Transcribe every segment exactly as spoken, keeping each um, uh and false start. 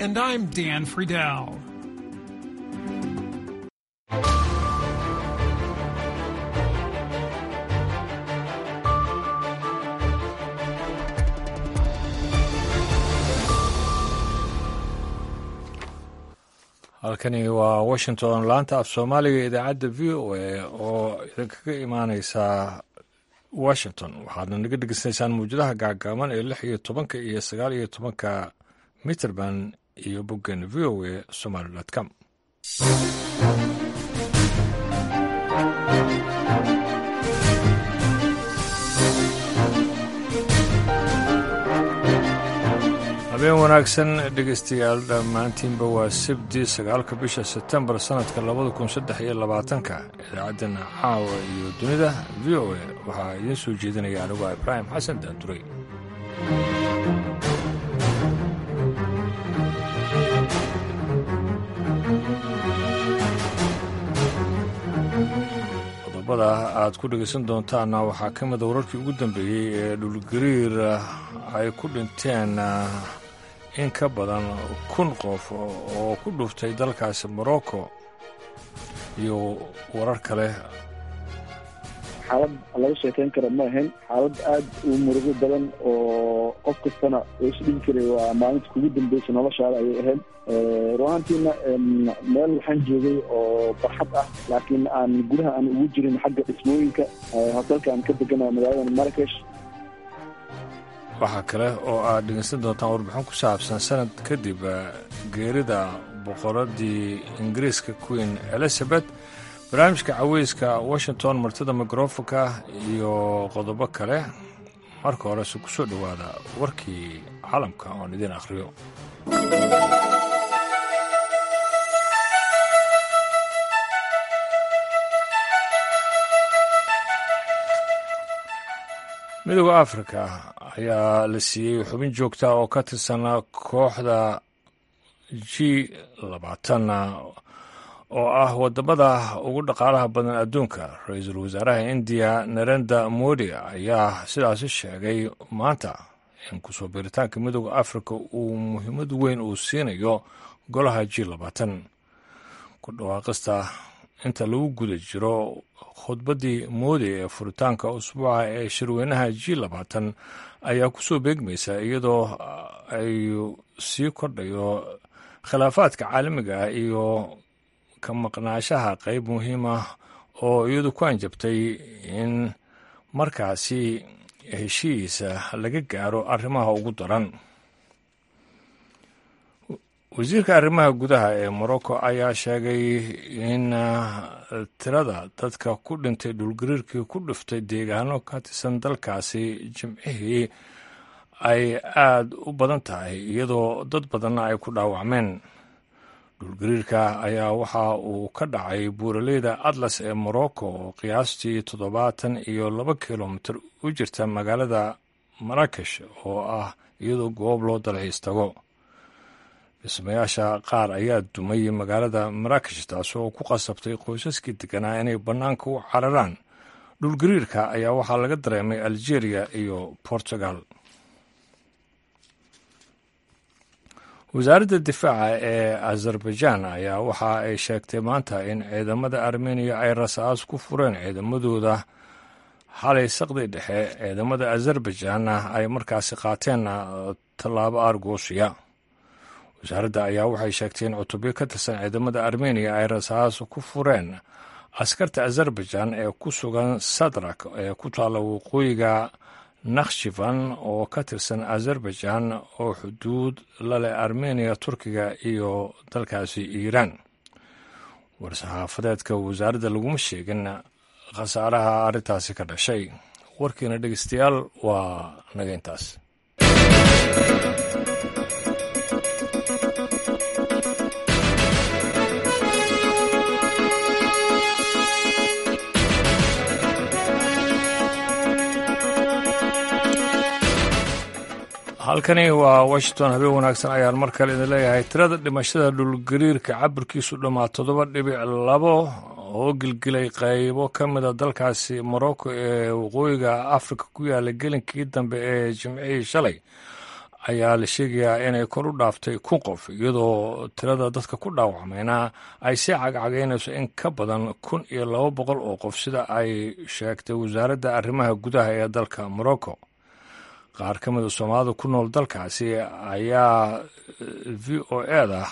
And I'm Dan Friedel. halkani waa washington laanta af soomaaliga idaacadda v o a oo idinkaga imaaneysa washington waxaadna naga dhegeysanaysaan mawjadaha gaagaaban ee lix iyo tobanka iyo sagaal iyo tobanka mitrband iyo boggan v o a somaly dot com habeen wanaagsan dhegeystayaal dhammaantiinba waa sabti sagaalka bisha sebtembar sanadka labada kun saddex iyo labaatanka idaacaddan caawa iyo dunida v o a waxaa idiin soo jeedinaya anigu ibraahim xasan daanduray qodobada aad ku dhegaysan doontaanna waxaa ka mida wararkii ugu dambeeyey ee dhulgariir ay ku dhinteen in ka badan kun qof oo ku dhuftay dalkaasi morocco iyo warar kale. xaalad laga sheekeyn kara ma ahayn, xaalad aad u murugo badan oo qof kastana isdhin karay waa maalinta kugu dambeysay noloshaada ayay ahayd. ruaantiina meel waxaan joogay oo barxad ah laakiin aan gudaha aan ugu jirin xagga dhismooyinka hotelka aan ka deganayo magaalada Marrakesh. waxaa kale oo aad dhegeysan doontaan warbixin ku saabsan sanad kadib geerida boqoradii ingiriiska queen elizabeth, barnaamijka caweyska washington martida mikrofonka iyo qodobo kale. marka horese ku soo dhowaada warkii caalamka oon idiin akhriyo. midooda afrika ayaa la siiyey xubin joogta oo ka tirsan kooxda g labaatan oo ah wadamada ugu dhaqaalaha badan adduunka. ra-iisul wasaaraha indiya narendra modi ayaa sidaasi sheegay maanta in kusoo biiritaanka midooda afrika uu muhiimad weyn uu siinayo golaha g labaatan. ku dhawaaqista inta lagu guda jiro khudbaddii moodi ee furitaanka usbuuca ee shirweynaha g labaatan ayaa ku soo beegmaysa iyadoo ay sii kordhayo khilaafaadka caalamiga ah iyo ka maqnaashaha qayb muhiim ah oo iyadu ku anjabtay in markaasi heshiisa laga gaaro arrimaha ugu daran. wasiirka arrimaha gudaha ee morocco ayaa sheegay in tirada dadka ku dhintay dhulgariirkii ku dhuftay deegaano ka tirsan dalkaasi jimcihii ay aad u badan tahay iyadoo dad badanna ay ku dhaawacmeen. dhulgariirka ayaa waxa uu ka dhacay buuraleyda atlas ee morocco oo qiyaastii toddobaatan iyo laba kilomitir u jirta magaalada marrakesh oo ah iyadoo goob loo dalxiis tago. dhismayaasha qaar ayaa dumay magaalada marrakesh taasoo ku qasabtay qoysaskii deganaa inay bannaanka u cararaan. dhulgariirka ayaa waxaa laga dareemay algeria iyo portugal. wasaaradda difaaca ee azerbaijan ayaa waxa ay sheegtay maanta in ciidamada armeniya ay rasaas ku fureen ciidamadooda xalay saqdi dhexe. ciidamada azerbaijanna ay markaasi qaateen tallaabo aargoosiya. wasaaradda ayaa waxay sheegtay in cutubyo ka tirsan ciidamada armeniya ay rasaas ku fureen askarta azerbaijan ee ku sugan sadrak ee ku taalla waqooyiga nakhshivan oo ka tirsan azerbaijan oo xuduud la leh armeniya, turkiga iyo dalkaasi iiraan. war-saxaafadeedka wasaaradda laguma sheegin khasaaraha arrintaasi ka dhashay. warkiina dhegeystayaal waa naga intaas. halkani waa washington. habeen wanaagsan ayaan mar kale idin leeyahay. tirada dhimashada dhulgariirka cabirkiisu dhammaa toddoba dhibic labo oo gilgilay qaybo ka mida dalkaasi morocco ee waqooyiga afrika ku yaala gelinkii dambe ee jimcihii shalay ayaa la sheegayaa inay kor u dhaaftay kun qof iyadoo tirada dadka ku dhaawacmayna ay sii cagcagaynayso in ka badan kun iyo laba boqol oo qof sida ay sheegtay wasaaradda arrimaha gudaha ee dalka morocco. qaar ka mida soomaalida ku nool dalkaasi ayaa v o eda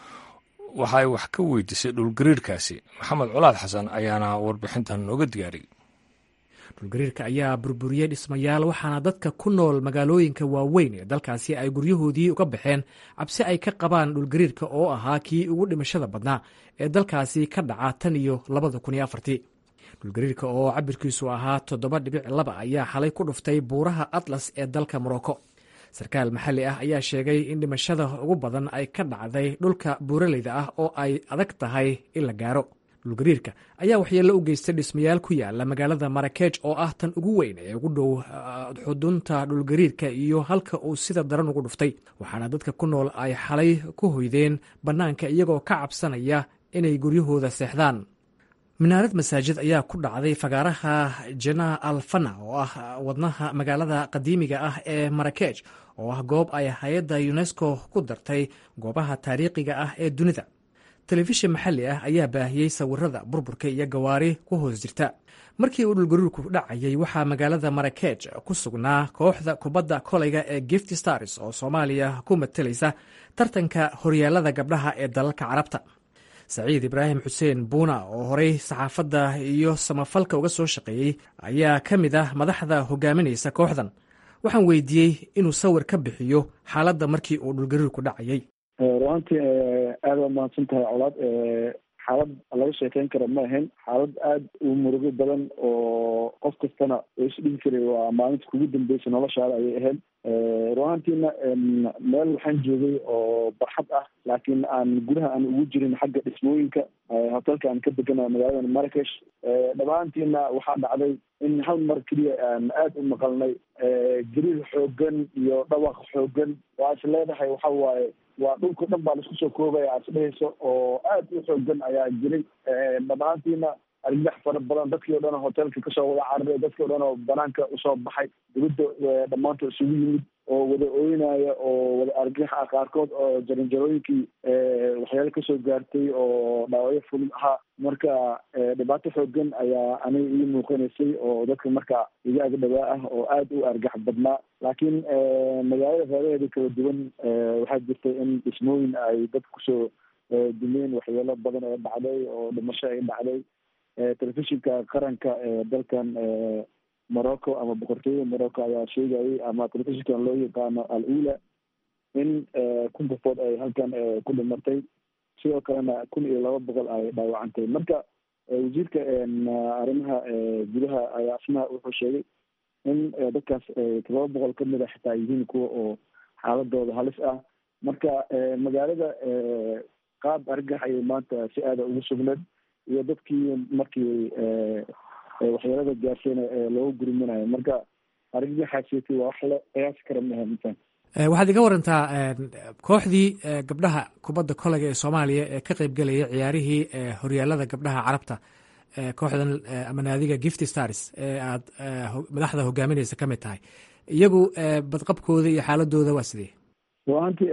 waxa ay wax ka weydiisay dhulgariirkaasi. maxamed colaad xasan ayaana warbixintan nooga diyaariyey. dhulgariirka ayaa burburiyey dhismayaal waxaana dadka ku nool magaalooyinka waaweyn ee dalkaasi ay guryahoodii uga baxeen cabsi ay ka qabaan dhulgariirka oo ahaa kii ugu dhimashada badnaa ee dalkaasi ka dhaca tan iyo labada kun iyo afartii. dhulgariirka oo cabirkiisu ahaa toddoba dhibic laba ayaa xalay ku dhuftay buuraha atlas ee dalka morocco. sarkaal maxalli ah ayaa sheegay in dhimashada ugu badan ay ka dhacday dhulka buuraleyda ah oo ay adag tahay in la gaaro. dhulgariirka ayaa waxyeello u geystay dhismayaal ku yaala magaalada marakeej oo ah tan ugu weyn ee ugu dhow xudunta dhulgariirka iyo halka uu sida daran ugu dhuftay, waxaana dadka ku nool ay xalay ku hoydeen bannaanka iyagoo ka cabsanaya inay guryahooda seexdaan. minaarad masaajid ayaa ku dhacday fagaaraha janaa alfana oo ah wadnaha magaalada qadiimiga ah ee marakeej oo ah goob ay hay-adda unesco ku dartay goobaha taariikhiga ah ee dunida. telefishin maxalli ah ayaa baahiyey sawirada burburka iyo gawaari ku hoos jirta. markii uu dhulgariirku dhacayay waxaa magaalada marakeej ku sugnaa kooxda kubadda koleyga ee gift stars oo soomaaliya ku matalaysa tartanka horyaalada gabdhaha ee dalalka carabta. saciid ibraahim xuseen buuna oo horey saxaafadda iyo samafalka uga soo shaqeeyey ayaa ka mid ah madaxda hogaaminaysa kooxdan. waxaan weydiiyey inuu sawir ka bixiyo xaaladda markii uu dhulgariirku dhacayay. ruantii aada waa mahadsan tahay colaad. xaalad laga sheekeyn kara ma ahayn, xaalad aada u murugo badan oo qof kastana oo isdhihi karay waa maalinta kugu dambeysa noloshaada ayay ahayd. ruahantiina meel waxaan joogay oo barxad ah laakiin aan gudaha aan ugu jirin xagga dhismooyinka hotelka aan ka degana magaalada marakesh. dhabaantiina waxaa dhacday in hal mar keliya aan aada u maqalnay gariir xoogan iyo dhawaq xoogan. waa is leedahay waxa waaye waa dhulka dhan baa laisku soo koobaya aad isdhehayso oo aada u xoogan ayaa jiray. dhabaantiina argagax fara badan, dadkii o dhan oo hotelka kasoo wada cararay, dadkii o dhan oo banaanka usoo baxay, dibadda dhammaantood isugu yimid oo wada ooynaya oo wada argagax ah, qaarkood oo jaranjarooyinkii waxyaalo kasoo gaartay oo dhaawacyo fulid ahaa. marka dhibaato xoogan ayaa aniga ii muuqanaysay oo dadka marka iga ag dhawaa ah oo aada u argax badnaa. laakiin magaalada reeraheeda kala duwan waxaa jirtay in dhismooyin ay dadka kusoo dumeen, waxyaalo badan oo dhacday oo dhimasho ay dhacday. telefishinka qaranka ee dalkan morocco ama boqortooyada morocco ayaa sheegayay, ama telefishinkan loo yaqaano al ula, in kun qofood ay halkan ku dhimatay, sidoo kalena kun iyo laba boqol ay dhaawacantay. marka wasiirka arrimaha gudaha ayaa asna wuxuu sheegay in dadkaas todoba boqol kamid a xitaa yihiin kuwa oo xaaladooda halis ah. marka magaalada qaab argax ayay maanta si aada ugu sugneed, iyo dadkii markii waxyaalada gaarsiina looga gurminayo. marka argagaxaasiti waa wax la qiyaasi kara maaha. misan waxaad iga warantaa kooxdii gabdhaha kubadda koleyga ee soomaaliya ee ka qeybgelaya ciyaarihii horyaalada gabdhaha carabta, kooxdan ama naadiga gift stars ee aad madaxda hogaaminaysa ka mid tahay, iyagu badqabkooda iyo xaaladooda waa sidee? ruahantii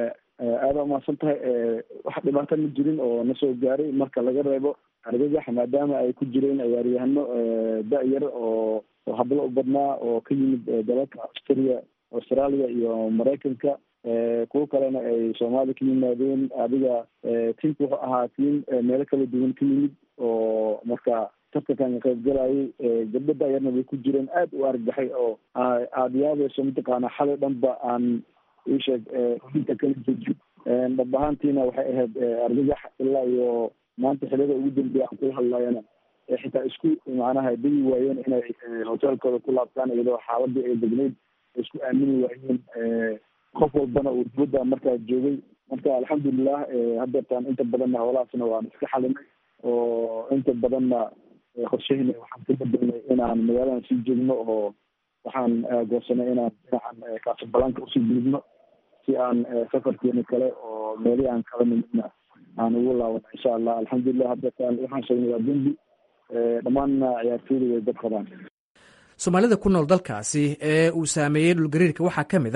aada umahadsan tahay. wax dhibaato ma jirin oo nasoo gaaray marka laga reebo argagax, maadaama ay ku jireen ciyaaryahano da-yar oo oo hablo u badnaa oo ka yimid dalalka australia australia iyo maraykanka. kuwo kalena ay soomaaliya ka yimaadeen. adiga tiimka wuxuu ahaa tiim meelo kala duwan ka yimid oo marka tartankan ka qaybgalayay. gabdho da-yarna way ku jireen aada u argagaxay oo aada yaabayso mataqaana xalay dhanba aan isheeg inta kala jeji. dhab ahaantiina waxay ahayd argagax ilaa iyo maanta xilada ugu dambeeya aan kula hadlayana xitaa isku macnaha degi waayeen inay hotelkooda ku laabtaan iyadoo xaaladii ay degneyd isku aamini waayeen. qof walbana uu dibadda markaa joogay. marka alxamdulilah hadeertaan inta badanna howlahaasna waan iska xalinay oo inta badanna qorshahina waxaan ka bedelnay inaan magaaladan sii joogno oo waxaan goosanay inaan dhinacan kaasabalaanka usii gudubno si aan safarkeena kale oo meeli aan kala nimidna aan ugu laabano insha allah. alxamdulilah hadeertaan waxaan sheegnay waa dembi, dhammaanna ciyaartooyda way dad qabaan. soomaalida ku nool dalkaasi ee uu saameeyey dhulgariirka waxaa ka mid ah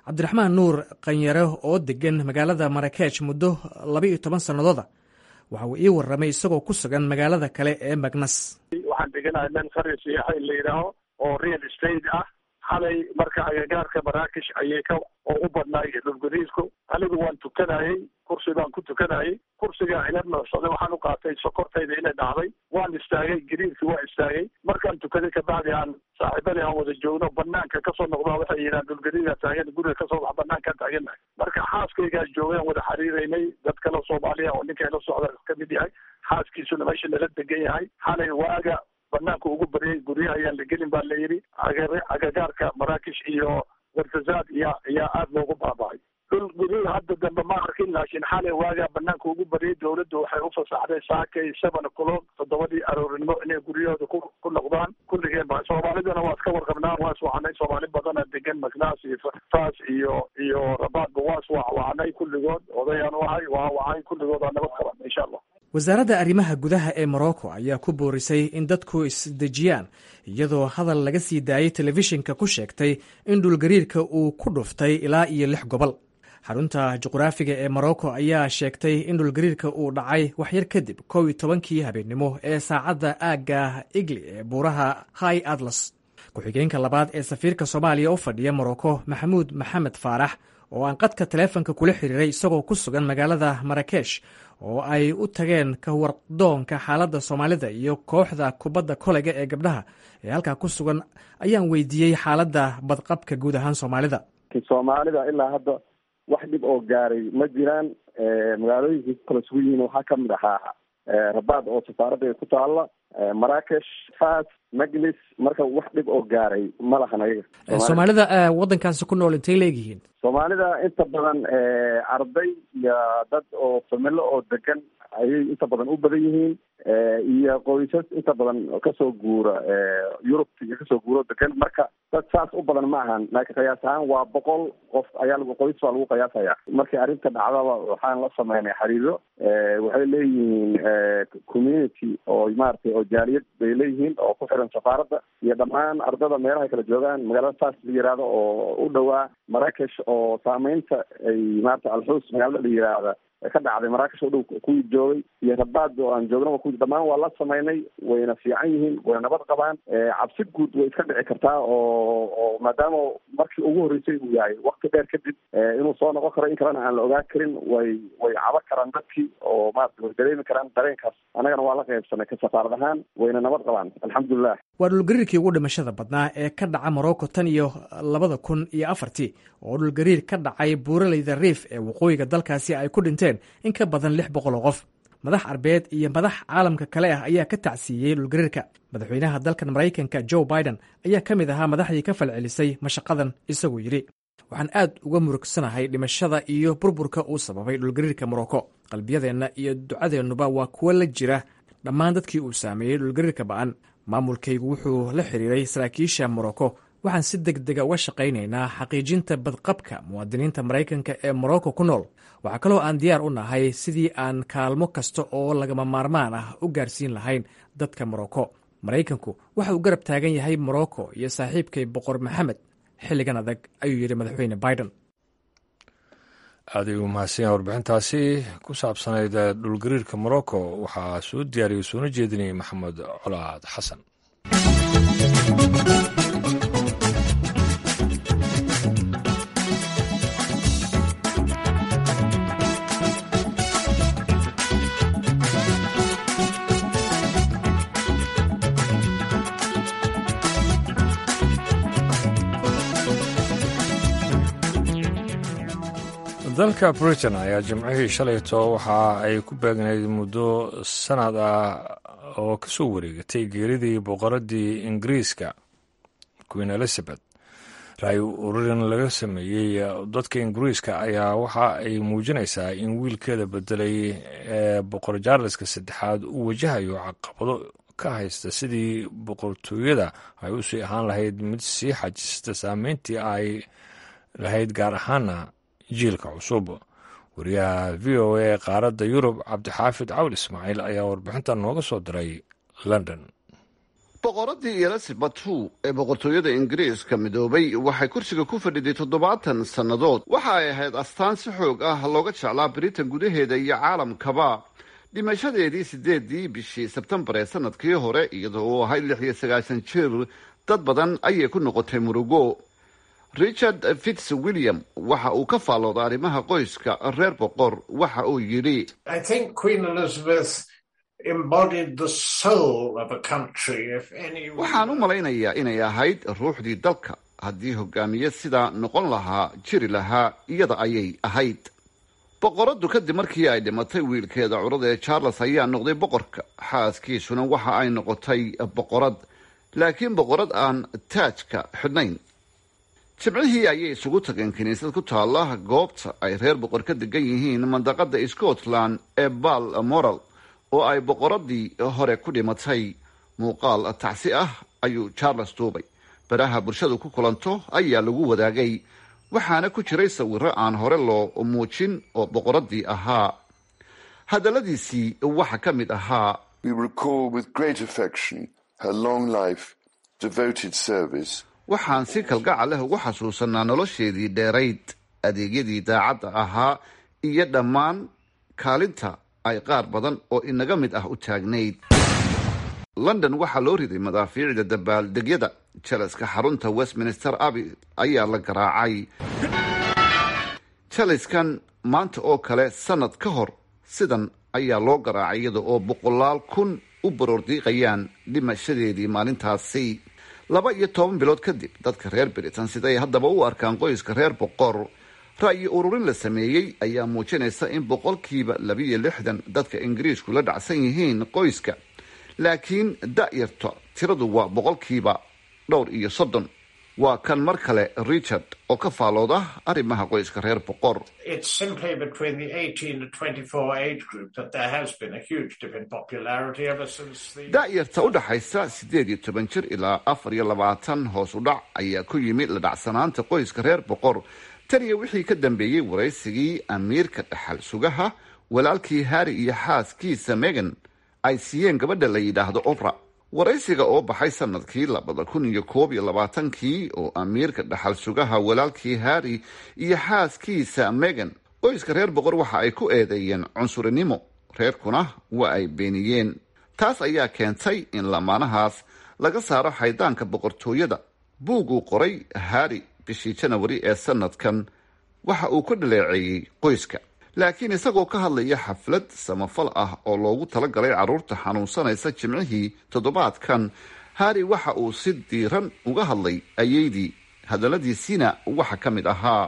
cabdiraxmaan nuur qanyare oo degan magaalada marakesh muddo laba iyo toban sannadooda waxa uu ii warramay isagoo ku sugan magaalada kale ee magnas. waxaan deganahay meel qarya siyaxa in la yidhaaho oo real estate ah. xalay marka agagaarka maraakish ayay ka oo u badnaay dhulgariirku. anigu waan tukanayey, kursi baan ku tukanayey. kursiga ila noocsaday waxaan u qaatay sokortayda inay dhacday. waan istaagay, gariirkii waa istaagay. markaan tukaday kabacdi aan saaxiibadii aan wada joogno banaanka kasoo noqdaa waxay yidhahan dhulgariiraa taagan, guriga kasoo bax banaankaan taagannahay. marka xaaskaygaa joogay aan wada xiriiraynay, dad kale soomaaliya oo ninka ila socda kamid yahay, xaaskiisuna meesha nala degan yahay. xalay waaga banaanka ugu baryay, guryaha ayaan la gelin baa la yidhi. agagaarka maraakish iyo wartazaad yaa yaa aada loogu baaba'ay. dhul guryaha hadda dambe ma arkin, laakiin xalay waagaa banaanka ugu baryay. dawladdu waxay u fasaxday saakay seven o'clock toddobadii aroorinimo inay guryahooda ku ku noqdaan kulligeen ba. soomaalidana waa iska warqabnaa, waa iswacanay. soomaali badana degan magnaas iyo faas iyo iyo rabaadba waa iswacanay kulligood. odayaan wahay waa wacay kulligood aa nabad qaban insha allah. wasaaradda arrimaha gudaha ee morocco ayaa ku boorisay in dadku isdejiyaan, iyadoo hadal laga sii daayey telefishinka ku sheegtay in dhulgariirka uu ku dhuftay ilaa iyo lix gobol. xarunta juqraafiga ee morocco ayaa sheegtay in dhulgariirka uu dhacay waxyar kadib kow iyo tobankii habeennimo ee saacadda aagga igli ee buuraha high atlas. ku-xigeenka labaad ee safiirka soomaaliya u fadhiya morocco maxamuud maxamed faarax oo aan qadka taleefonka kula xiriiray isagoo ku sugan magaalada marakesh oo ay u tageen ka wardoonka xaaladda soomaalida iyo kooxda kubadda kolayga ee gabdhaha ee halkaa ku sugan, ayaan weydiiyey xaaladda badqabka guud ahaan soomaalida. soomaalida ilaa hadda wax dhib oo gaaray ma jiraan. magaalooyinkii kala sugu yihiin waxaa kamid ahaa rabaad oo safaaradda ku taalla, maraakesh, fas, maglis. marka wax dhib oo gaaray ma lahan ayaga. soomaalida waddankaasi ku nool intay leegyihiin? soomaalida inta badan arday iyo dad oo familo oo degan ayay inta badan u badan yihiin, iyo qoysas inta badan kasoo guura yurubta iyo kasoo guuro degan. marka dad saas u badan ma ahan, laakiin qiyaas ahaan waa boqol qof ayaa lagu qoys baa lagu qiyaasaya. markii arrinta dhacdaba waxaan la sameynay xiriiro. waxay leeyihiin community oo maaragtay oo jaaliyad bay leeyihiin oo ku xiran safaaradda, iyo dhammaan ardada meelaha kala joogaan. magaalada saas la yihahdo oo u dhowaa maraakesh oo saameynta ay maarata alxuus magaalada la yihahda ka dhacday maraakish u dhow kuwii joogay iyo rabaad oo aan joognaba kuwii dhammaan waa la samaynay. wayna fiican yihiin, wayna nabad qabaan. cabsi guud way iska dhici kartaa oo oo maadaama markii ugu horreysay uu yahay wakti dheer kadib inuu soo noqon karo in kalena aan la ogaan karin. way way cabo karaan dadkii oo maarata way dareemi karaan dareenkaas. annagana waa la qaybsanay ka safaarad ahaan, wayna nabad qabaan alxamdulilah. waa dhulgariirkii ugu dhimashada badnaa ee ka dhaca morocco tan iyo labada kun iyo afartii oo dhulgariir ka dhacay buuraleyda riif ee waqooyiga dalkaasi ay ku dhinteen in ka badan lix boqol oo qof. madax arbeed iyo madax caalamka kale ah ayaa ka tacsiiyey dhulgariirka. madaxweynaha dalkan maraykanka joe biden ayaa ka mid ahaa madaxdii ka falcelisay mashaqadan, isagoo yidhi waxaan aad uga murugsanahay dhimashada iyo burburka uu sababay dhulgariirka morocco. qalbiyadeenna iyo ducadeennuba waa kuwo la jira dhammaan dadkii uu saameeyey dhulgariirka ba'an. maamulkaygu wuxuu la xiriiray saraakiisha morocco. waxaan si deg dega uga shaqaynaynaa xaqiijinta badqabka muwaadiniinta maraykanka ee morocco ku nool. waxaa kaloo aan diyaar u nahay sidii aan kaalmo kasta oo lagama maarmaan ah u gaarsiin lahayn dadka morocco. maraykanku waxa uu garab taagan yahay morocco iyo saaxiibkay boqor maxamed xilligan adag, ayuu yidhi madaxweyne biden. aad ayuu mahadsan yahay warbixintaasi ku saabsanayd dhulgariirka morocco. waxaa soo diyaariyey soona jeedinayay maxamed colaad xasan. dalka britain ayaa jimcihii shalayto waxa ay ku beegnayd muddo sanad ah oo ka soo wareegatay geeridii boqoraddii ingiriiska queen elizabeth. ra-y ururin laga sameeyey dadka ingiriiska ayaa waxa ay muujinaysaa in wiilkeeda bedelay ee boqor jaarleska saddexaad uu wajahayo caqabado ka haysta sidii boqortooyada ay u sii ahaan lahayd mid sii xajista saameyntii ay lahayd, gaar ahaana jiilka cusub. wariyaha v o a qaaradda yurub cabdixaafid cawl ismaaciil ayaa warbixintan nooga soo diray london. boqoradii elizabeth two ee boqortooyada ingiriiska midoobay waxay kursiga ku fadhiday toddobaatan sannadood. waxa ay ahayd astaan si xoog ah looga jeclaa britain gudaheeda iyo caalamkaba. dhimashadeedii sideedii bishii sebtembar ee sanadkii hore iyadoo uu ahayd lix iyo sagaashan jir dad badan ayay ku noqotay murugo. richard fitzwilliam waxa uu ka faallooda arrimaha qoyska reer boqor. waxa uu yidhi waxaan u malaynayaa inay ahayd ruuxdii dalka. haddii hogaamiye sidaa noqon lahaa jiri lahaa iyada ayay ahayd. boqoradu kadib markii ay dhimatay wiilkeeda curada ee charles ayaa noqday boqorka. xaaskiisuna waxa ay noqotay boqorad, laakiin boqorad aan taajka xidhnayn. jimcihii ayay isugu tageen kiniisad ku taala goobta ay reer boqor ka degan yihiin mandaqada scotland ee balmoral oo ay boqoradii hore ku dhimatay. muuqaal tacsi ah ayuu charles duubay. baraha bulshadu ku kulanto ayaa lagu wadaagay, waxaana ku jiray sawiro aan hore loo muujin oo boqoradii ahaa. hadalladiisii waxa ka mid ahaa waxaan si kalgacal leh ugu xasuusanaa nolosheedii dheerayd, adeegyadii daacadda ahaa iyo dhammaan kaalinta ay qaar badan oo inaga mid ah u taagnayd. london waxaa loo riday madaafiicda dabaaldegyada. jaliska xarunta westminster abbey ayaa la garaacay. jaliskan maanta oo kale sanad ka hor sidan ayaa loo garaacay iyada oo boqolaal kun u baroordiiqayaan dhimashadeedii maalintaasi. laba iyo toban bilood kadib dadka reer britain siday haddaba u arkaan qoyska reer boqor. ra'yi ururin la sameeyey ayaa muujinaysa in boqolkiiba labiiyo lixdan dadka ingiriisku la dhacsan yihiin qoyska, laakiin da'yarta tiradu waa boqolkiiba dhowr iyo soddon. waa kan mar kale richard oo ka faalooda arrimaha qoyska reer boqor. da'yarta u dhaxaysa sideed iyo toban jir ilaa afar iyo labaatan hoos u dhac ayaa ku yimid la dhacsanaanta qoyska reer boqor tan iyo wixii ka dambeeyey waraysigii amiirka dhaxal sugaha walaalkii harry iyo xaaskiisa megan ay siiyeen gabadha la yidhaahdo opra. waraysiga oo baxay sanadkii labada kun iyo koob iyo labaatankii oo amiirka dhaxal sugaha walaalkii harry iyo xaaskiisa megan qoyska reer boqor waxa ay ku eedeeyeen cunsurinimo, reerkuna waa ay beeniyeen. taas ayaa keentay in lamaanahaas laga saaro xaydaanka boqortooyada. buug uu qoray harry bishii janawari ee sanadkan waxa uu ku dhaleeceeyey qoyska, laakiin isagoo ka hadlaya xaflad samafal ah oo loogu talagalay carruurta xanuunsanaysa jimcihii toddobaadkan, harry waxa uu si diiran uga hadlay ayeydii. hadalladiisiina waxa ka mid ahaa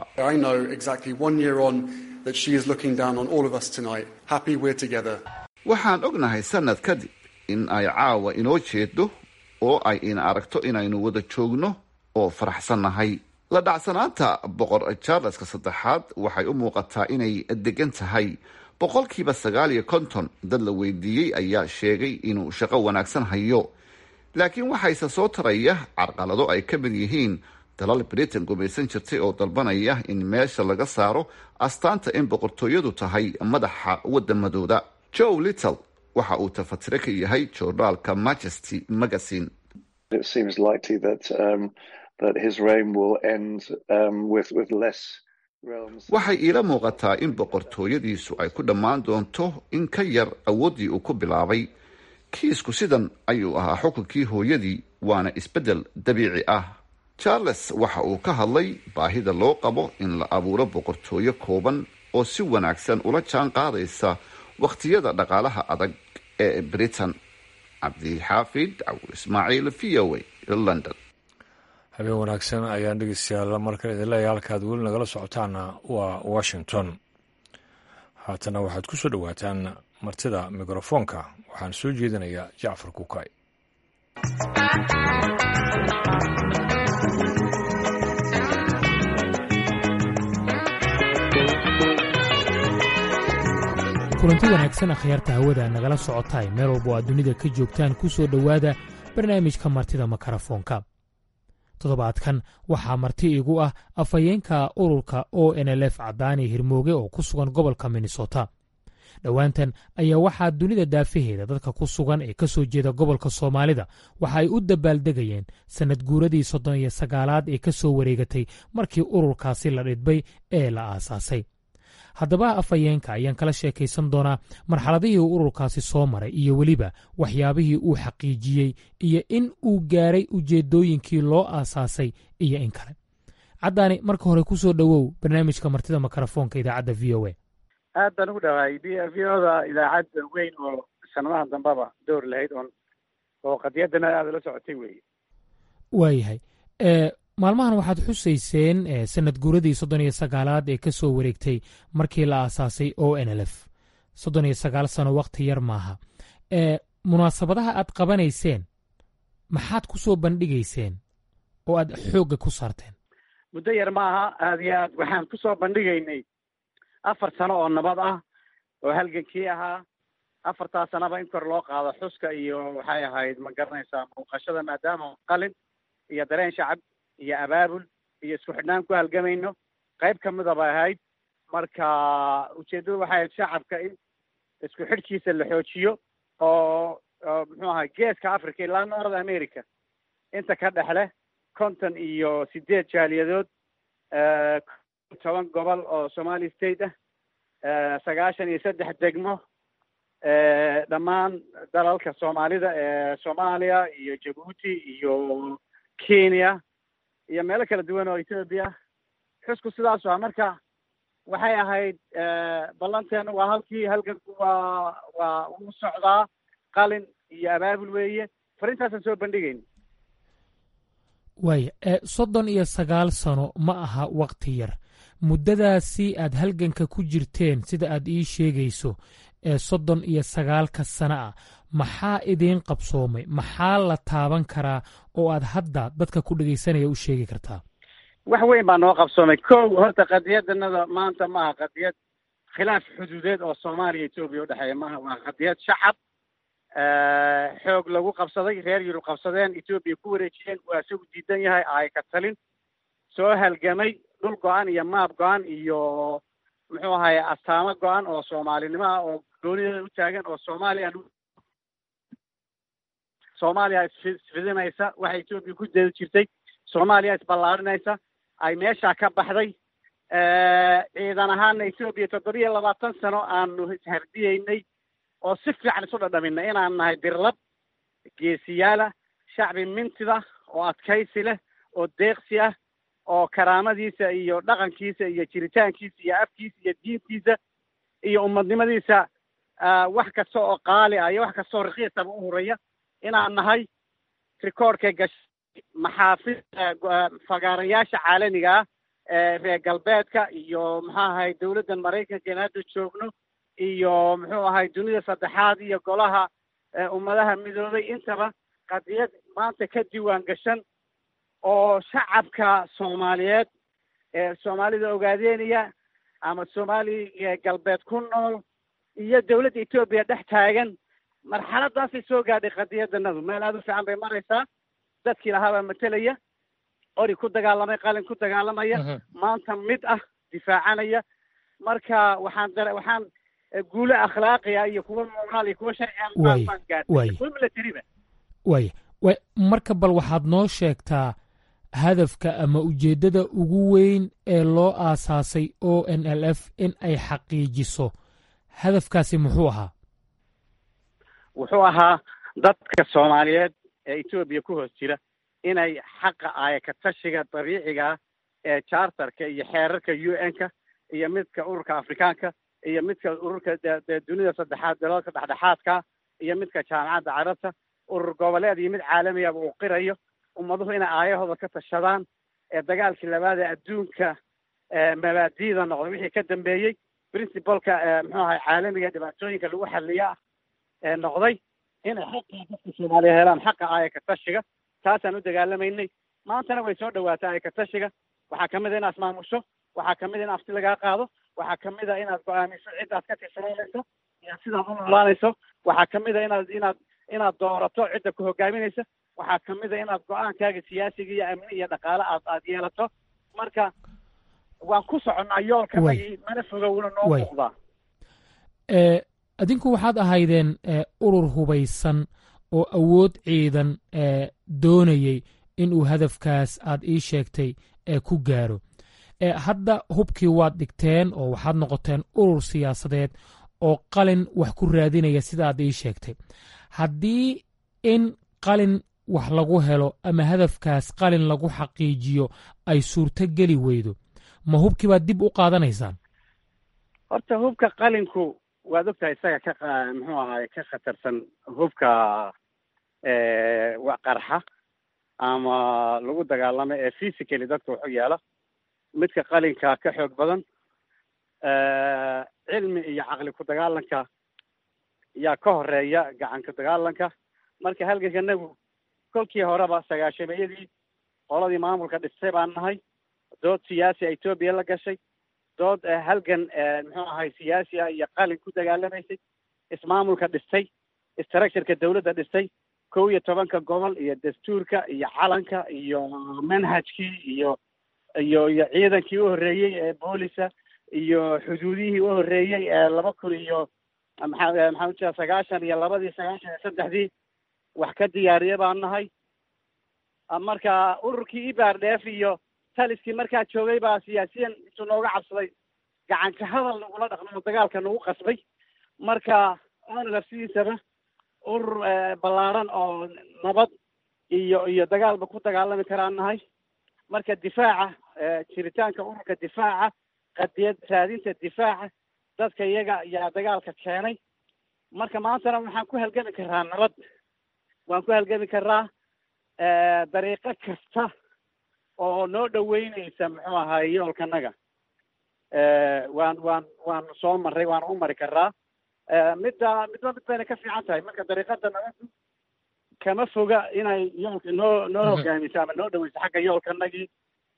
waxaan ognahay sanad kadib in ay caawa inoo jeedo oo ay ina aragto inaynu wada joogno oo faraxsannahay. la dhacsanaanta boqor charleska saddexaad waxay u muuqataa inay degan tahay. boqolkiiba sagaal iyo konton dad la weydiiyey ayaa sheegay inuu shaqo wanaagsan hayo, laakiin waxayse soo taraya carqalado ay ka mid yihiin dalal britain gumaysan jirtay oo dalbanaya in meesha laga saaro astaanta in boqortooyadu tahay madaxa wadamadooda. joe little waxa uu tafatire ka yahay joornaalka majesty magazine. waxay iila muuqataa in boqortooyadiisu ay ku dhammaan doonto in ka yar awooddii uu ku bilaabay. kiisku sidan ayuu ahaa xukunkii hooyadii, waana isbeddel dabiici ah. charles waxa uu ka hadlay baahida loo qabo in la abuuro boqortooyo kooban oo si wanaagsan ula jaan qaadaysa wakhtiyada dhaqaalaha adag ee britain. cabdixaafid cawil ismaaciil v o a london. habeen wanaagsan ayaan dhegeystayaal markale idin leeyahay. halkaad weli nagala socotaana waa washington. haatana waxaad ku soo dhowaataan martida mikrofoonka. waxaan soo jeedinayaa jacfar kukay. kulanti wanaagsan akhyaarta hawada nagala socotaay meel walba oo aad dunida ka joogtaan ku soo dhowaada barnaamijka martida mikrofoonka. toddobaadkan waxaa marti igu ah afhayeenka ururka o n l f cadaani hirmooge oo ku sugan gobolka minnesota. dhowaantan ayaa waxaa dunida daafaheeda dadka ku sugan ee ka soo jeeda gobolka soomaalida waxa ay u dabaaldegayeen sannad guuradii soddon iyo sagaalaad ee ka soo wareegatay markii ururkaasi la dhidbay ee la aasaasay. haddaba afhayeenka ayaan kala sheekaysan doonaa marxaladihii uu ururkaasi soo maray iyo weliba waxyaabihii uu xaqiijiyey iyo in uu gaaray ujeeddooyinkii loo aasaasay iyo in kale. caddaani marka hore ku soo dhowow barnaamijka martida makarafoonka idaacadda v o a. aad baan ugu dhawaayay v o da idaacadda weyn oo sanadaha dambaba door lahayd oon oo qadiyaddana aada la socotay weeye. waayahay maalmahan waxaad xusayseen sanad guuradii soddon iyo sagaalaad ee ka soo wareegtay markii la aasaasay o n l f. soddon iyo sagaal sano wakti yar maaha. munaasabadaha aad qabanayseen maxaad ku soo bandhigayseen oo aad xoogga ku saarteen? muddo yar maaha, aada iyo aad waxaan ku soo bandhigaynay afar sano oo nabad ah oo halgankii ahaa. afartaas sanaba in kor loo qaado xuska iyo waxay ahayd ma garanaysaa muuqashada, maadaama qalin iyo dareen shacab iyo abaabul iyo isku xidhnaan ku halgamayno qayb ka mida bay ahayd. marka ujeeddadu waxay ahayd shacabka in isku xidhkiisa la xoojiyo oo muxuu ahay geeska africa ilaa north america inta ka dhexleh konton iyo sideed jaaliyadood, toban gobol oo somali state ah, sagaashan iyo saddex degmo, dhammaan dalalka soomaalida ee soomaaliya iyo jabuuti iyo kenya iyo meelo kala duwan oo ethoopia. xusku sidaas waa marka waxay ahayd ballanteena waa halkii halganku waa waa uu socdaa, qalin iyo abaabul weeye. farintaasaan soo bandhigayn. waaya soddon iyo sagaal sano ma aha wakti yar. muddadaasi aad halganka ku jirteen sida aad ii sheegayso ee soddon iyo sagaalka sano ah maxaa idiin qabsoomay? maxaa la taaban karaa oo aad hadda dadka ku dhegaysanaya u sheegi kartaa? wax weyn baa noo qabsoomay. kow, horta qadiyadanada maanta maaha qadiyad khilaaf xuduudeed oo soomaaliya etoobiya udhexeeya maaha. waa qadiyad shacab xoog lagu qabsaday, reer yurub qabsadeen, etoobiya ku wareejiyeen, waa isagu diidan yahay, ay ka talin soo halgamay, dhul go-an iyo maab go-an iyo muxuu ahaye astaamo go-an oo soomaalinimo ah oo goonideeda u taagan oo soomaaliya soomaaliya isfidinaysa, waxay etoobiya ku deedi jirtay, soomaaliya isballaarinaysa, ay meeshaa ka baxday. ciidan ahaana etoobiya toddoba iyo labaatan sano aanu ishardiyeynay oo si fiican isu dhadhaminay inaan nahay dirlab geesiyaala, shacbi mintida oo adkaysi leh, oo deeqsi ah, oo karaamadiisa iyo dhaqankiisa iyo jiritaankiisa iyo afkiisa iyo diintiisa iyo ummadnimadiisa wax kasta oo qaali ah iyo wax kasta oo rakiisaba u huraya inaan nahay. rikoorkay gashay maxaafid fagaarayaasha caalamiga ah ee reer galbeedka iyo muxuu ahay dawladdan maraykanka in hadda joogno iyo muxuu ahay dunida saddexaad iyo golaha ummadaha midoobay, intaba qadiyad maanta ka diiwaan gashan oo shacabka soomaaliyeed ee soomaalida ogaadeynaya ama soomaali galbeed ku nool iyo dawladda etoobiya dhex taagan. marxaladaasay soo gaadhay qadiyadanadu. meel aada u fiican bay maraysaa. dadkii lahaabaa matelaya, ori ku dagaalamay, qalin ku dagaalamaya, maanta mid ah difaacanaya. marka waxaan dare waxaan guulo akhlaaqiya iyo kuwa moraal iyo kuwa sharciga baan gaadhay, kuwa milatariba. waaya way marka bal waxaad noo sheegtaa hadafka ama ujeeddada ugu weyn ee loo aasaasay o n l f in ay xaqiijiso. hadafkaasi muxuu ahaa? wuxuu ahaa dadka soomaaliyeed ee etoobiya ku hoos jira inay xaqa aaya ka tashiga dabiiciga ah ee charterka iyo xeerarka u n-ka iyo midka ururka afrikaanka iyo midka ururka dunida saddexaad dalalka dhexdhexaadka iyo midka jaamacadda carabta, urur goboleed iyo mid caalamiyaba uu qirayo ummaduhu inay aayahooda ka tashadaan. ee dagaalkii labaad ee adduunka mabaadi'da noqday wixii ka dambeeyey principalka muxuu ahay caalamiga dhibaatooyinka lagu xaliya ee noqday inay xaqa dadka soomaaliya helaan, xaqa aaya ka tashiga. taasaan u dagaalamaynay. maantana way soo dhawaataa aaya ka tashiga. waxaa kamid a inaad maamusho, waxaa kamid a in afti lagaa qaado, waxaa kamid a inaad go-aamiso ciddaad ka tirsananayso iyo sidaad u noolaanayso, waxaa kamid a inaad inaad inaad doorato cidda ku hogaaminaysa, waxaa kamid a inaad go-aankaaga siyaasiga iyo amni iyo dhaqaale aad aad yeelato. marka waan ku soconnaa yoolka mana foga wuna noo muuqdaa. adinku waxaad ahaydeen urur hubaysan oo awood ciidan doonayey inuu hadafkaas aad ii sheegtay ku gaaro hadda hubkii waad dhigteen oo waxaad noqoteen urur siyaasadeed oo qalin wax ku raadinaya sida aad ii sheegtay haddii in qalin wax lagu helo ama hadafkaas qalin lagu xaqiijiyo ay suurto geli weydo ma hubkii baad dib u qaadanaysaan horta hubka qalinku waad ogtahay isaga ka muxuu ahaay ka khatarsan hubka qarxa ama lagu dagaalamo ee physically dadka wuxuu yeela midka qalinka ka xoog badan cilmi iyo caqli ku dagaalanka yaa ka horeeya gacanka dagaalanka marka halgankanagu kolkii horeba sagaashameeyadii qoladii maamulka dhistay baan nahay dood siyaasi a etoobiya la gashay dood halgan muxuu ahay siyaasi ah iyo qalin ku dagaalamaysay ismaamulka dhistay structureka dawladda dhistay kow iyo tobanka gobol iyo dastuurka iyo calanka iyo manhajkii iyo iyo iyo ciidankii u horreeyey ee boolisa iyo xuduudihii u horreeyey ee laba kun iyo maxaa maxaa ujira sagaashan iyo labadii sagaashan iyo saddexdii wax ka diyaariye baan nahay marka ururkii ibardheef iyo taliskii markaa joogay baa siyaasiyan intuu nooga cabsaday gacanka hadal nagula dhaqmo dagaalka nagu qasbay marka aana lafsidiisaba urur ballaaran oo nabad iyo iyo dagaalba ku dagaalami karaan nahay marka difaaca jiritaanka ururka difaaca qadiyad raadinta difaaca dadka iyaga ayaa dagaalka keenay marka maantana waxaan ku halgami karaa nabad waan ku halgami karaa dariiqo kasta oo noo dhaweynaysa muxuu ahaay yoolkanaga waan waan waan soo maray waan u mari karaa midda midba mid bayna ka fiican tahay marka dariiqada nabadu kama foga inay yoolka noo noo hogaamiso ama noo dhaweyso xagga yoolkanagii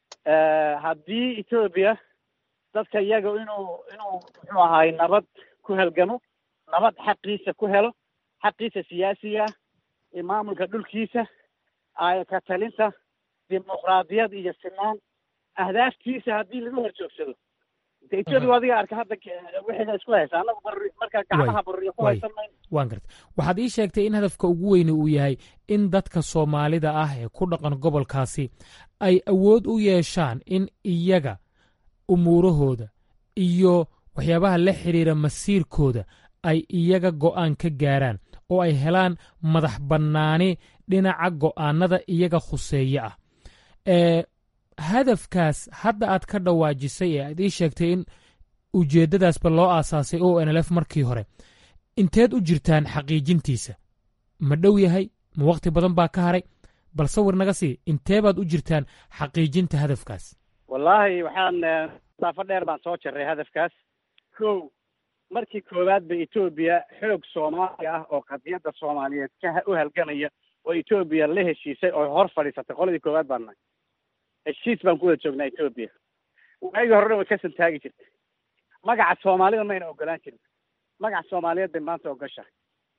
haddii etoobiya dadka iyaga inuu inuu muxuu ahaay nabad ku halgamo nabad xaqiisa ku helo xaqiisa siyaasiga iyo maamulka dhulkiisa ka talinta dimuqraadiyad iyo sinaan ahdaaftiisa haddii laga hor joogsado etoobiya adiga arka hadda wixiga isku haysa anagu bari marka gacmaha bariyo ku haysan mayno waan garta waxaad ii sheegtay in hadafka ugu weyne uu yahay in dadka soomaalida ah ee ku dhaqan gobolkaasi ay awood u yeeshaan in iyaga umuurahooda iyo waxyaabaha la xiriira masiirkooda ay iyaga go'aan ka gaaraan oo ay helaan madax bannaani dhinaca go'aanada iyaga khuseeye ah ee hadafkaas hadda aad ka dhawaajisay ee aad ii sheegtay in ujeeddadaasba loo aasaasay o n l f markii hore inteed u jirtaan xaqiijintiisa ma dhow yahay ma wakhti badan baa ka haray bal sawir naga sii intee baad u jirtaan xaqiijinta hadafkaas wallaahi waxaan masaafo dheer baan soo jarray hadafkaas kow markii koowaad ba etoobiya xoog soomaali ah oo qadiyadda soomaaliyeed ka u halgamaya oo etoobiya la heshiisay oo hor fadhiisatay qoladii koowaad baan nahay heshiis baan ku wada joognaa etoobiya waagii horena way ka santaagi jirtay magaca soomaalida mayna ogolaan jirin magaca soomaaliyeed bay maanta ogoshahay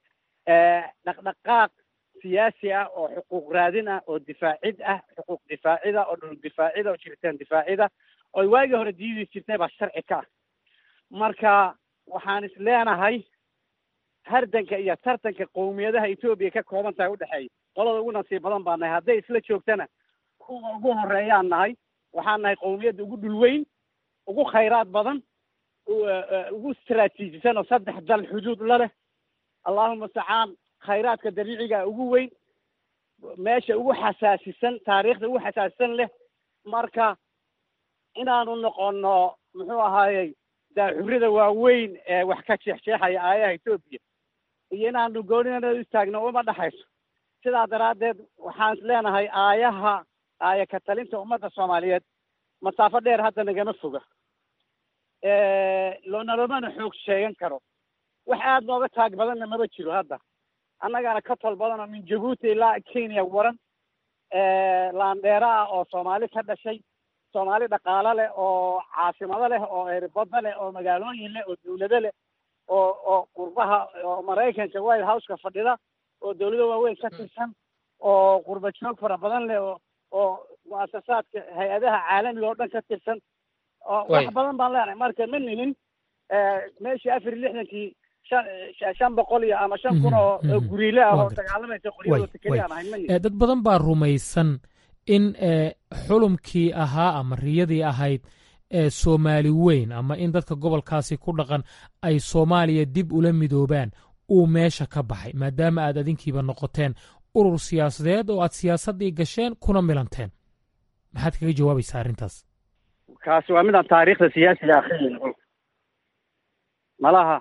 dhaqdhaqaaq siyaasi ah oo xuquuq raadin ah oo difaacid ah xuquuq difaacida oo dhul difaacida oo jiritaan difaacida oo waagii hore diidi jirtay baa sharci ka ah marka waxaan is leenahay hardanka iyo tartanka qowmiyadaha etoobiya ka kooban tahay udhexeeya qolada ugu nasiib badan baa nahay hadday isla joogtana kuwa ugu horeeyaan nahay waxaan nahay qowmiyadda ugu dhul weyn ugu khayraad badan ugu istraatiijisan oo saddex dal xuduud la leh allahuma stacaan khayraadka dabiiciga ugu weyn meesha ugu xasaasisan taariikhda ugu xasaasisan leh marka inaanu noqono muxuu ahaayey daaxurida waaweyn ee wax ka jeexjeexaya aayaha etoobiya iyo inaanu goonina istaagno uma dhexayso sidaa daraaddeed waxaan is leenahay aayaha aaya ka talinta ummadda soomaaliyeed masaafo dheer hadda nagama foga loonalomana xoog sheegan karo wax aada nooga taag badanna maba jiro hadda annagana ka tol badan oo min jabuuti ilaa kenya waran laandheera ah oo soomaali ka dhashay soomaali dhaqaalo leh oo caasimado leh oo erbada leh oo magaalooyin leh oo dawlado leh oo oo qurbaha oo maraykanka white houseka fadhida oo dawlado waaweyn ka tirsan oo qurba joog fara badan leh oo oo muasasaadka hay-adaha caalamiga oo dhan ka tirsan oo wax badan baan leenahay marka ma nihin meeshii afar iyo lixdankii shan shan boqol iyo ama shan kun oo guriile ah oo dagaalamaysa qoryadooda keliya aan ahayn ma dad badan baa rumaysan in xulumkii ahaa ama riyadii ahayd ee Soomaali weyn ama in dadka gobolkaasi ku dhaqan ay Soomaaliya dib ula midoobaan uu meesha ka baxay maadaama aad adinkiiba noqoteen urur siyaasadeed oo aad siyaasadii gasheen kuna milanteen maxaad kaga jawaabaysaa arrintaas kaasi waa midaan taariikhda siyaasiga akhriyin malaha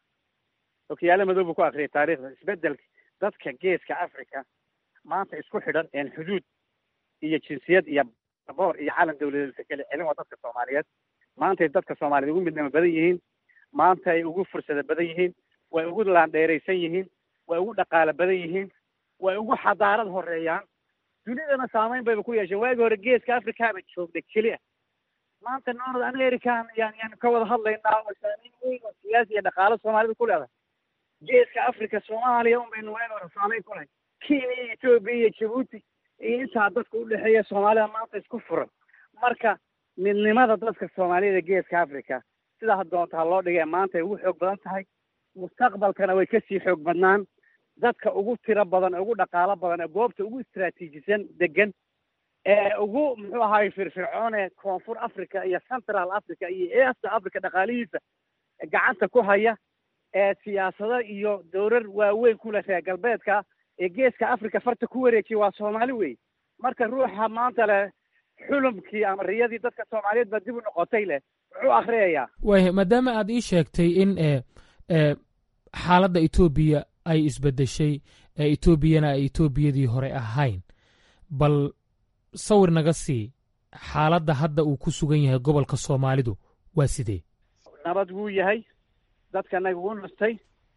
okiyaale madow buu ku akhriyay taariikhda isbedelka dadka geeska Afrika maanta isku xidhan een xuduud iyo jinsiyad iyo boor iyo calan dawladeed kale celin waa dadka Soomaaliyeed maanta dadka Soomaaliyeed ugu midnimo badan yihiin maanta ay ugu fursad badan yihiin way ugu laan dheeraysan yihiin way ugu dhaqaale badan yihiin way ugu xadaarad horeeyaan dunidana saameyn bay ku yeesheen waagi hore geeska Afrika ba joogday kaliya maanta North America yani yani ka wada hadlaynaa oo saameyn weyn oo siyaasi iyo dhaqaale Soomaalida ku leedahay geeska Afrika Soomaaliya un baynu weyn oo saameyn ku leeyahay Kenya Ethiopia iyo Djibouti iyo inta dadka u dhaxeeya Soomaalida maanta isku furan marka midnimada dadka Soomaalida geeska Afrika sida hadda loo dhigay maanta ay ugu xoog badan tahay mustaqbalkana way ka sii xoog badnaan dadka ugu tiro badan ugu dhaqaale badan ee goobta ugu istiraatiijisan degan ee ugu muxuu ahaay firfircoon ee koonfur Afrika iyo Central Africa iyo East Africa dhaqaalihiisa gacanta ku haya ee siyaasada iyo dowlad waaweyn ku leh galbeedka ee geeska Afrika farta ku wareejiyay waa Soomaali weey marka ruuxa maanta leh xulumkii ama riyadii dadka Soomaaliyeed ba dib u noqotay leh wuxuu akhriyayaa way maadaama aad ii sheegtay in ee ee xaaladda Ethiopia ay isbedeshay ee Ethiopiana ay Ethiopiyadii hore ahayn bal sawir naga sii xaaladda hadda uu ku sugan yahay gobolka Soomaalidu waa sidee nabad wuu yahay dadkana wuu nastay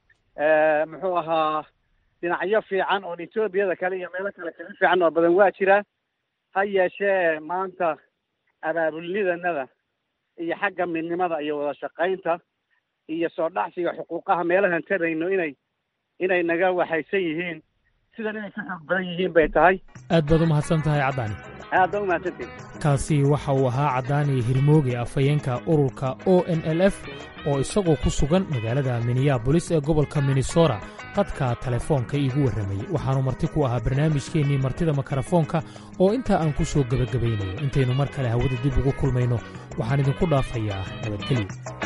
ee muxuu ahaa dhinacyo fiican oo Ethiopiyada kale iyo meelo kale ka fiican oo badan waa jira ha yeeshee maanta abaabulnidanada iyo xagga midnimada iyo wada shaqaynta iyo soo dhaxsiga xuquuqaha meelahan tabayno inay inay naga waxaysan yihiin sidan inay ka xoog badan yihiin bay tahay aad baad u mahadsan tahay Cadaani aad u mahadsantahay kaasi waxa uu ahaa Cadaani Hirmooge afayeenka ururka O N L F oo isagoo ku sugan magaalada Minneapolis ee gobolka Minnesota qadka telefoonka iigu warramayay waxaanu marti ku ahaa barnaamijkeennii martida makarafoonka oo inta aan ku soo gabagabaynayo intaynu mar kale hawada dib ugu kulmayno waxaan idinku dhaafayaa nabadgelyo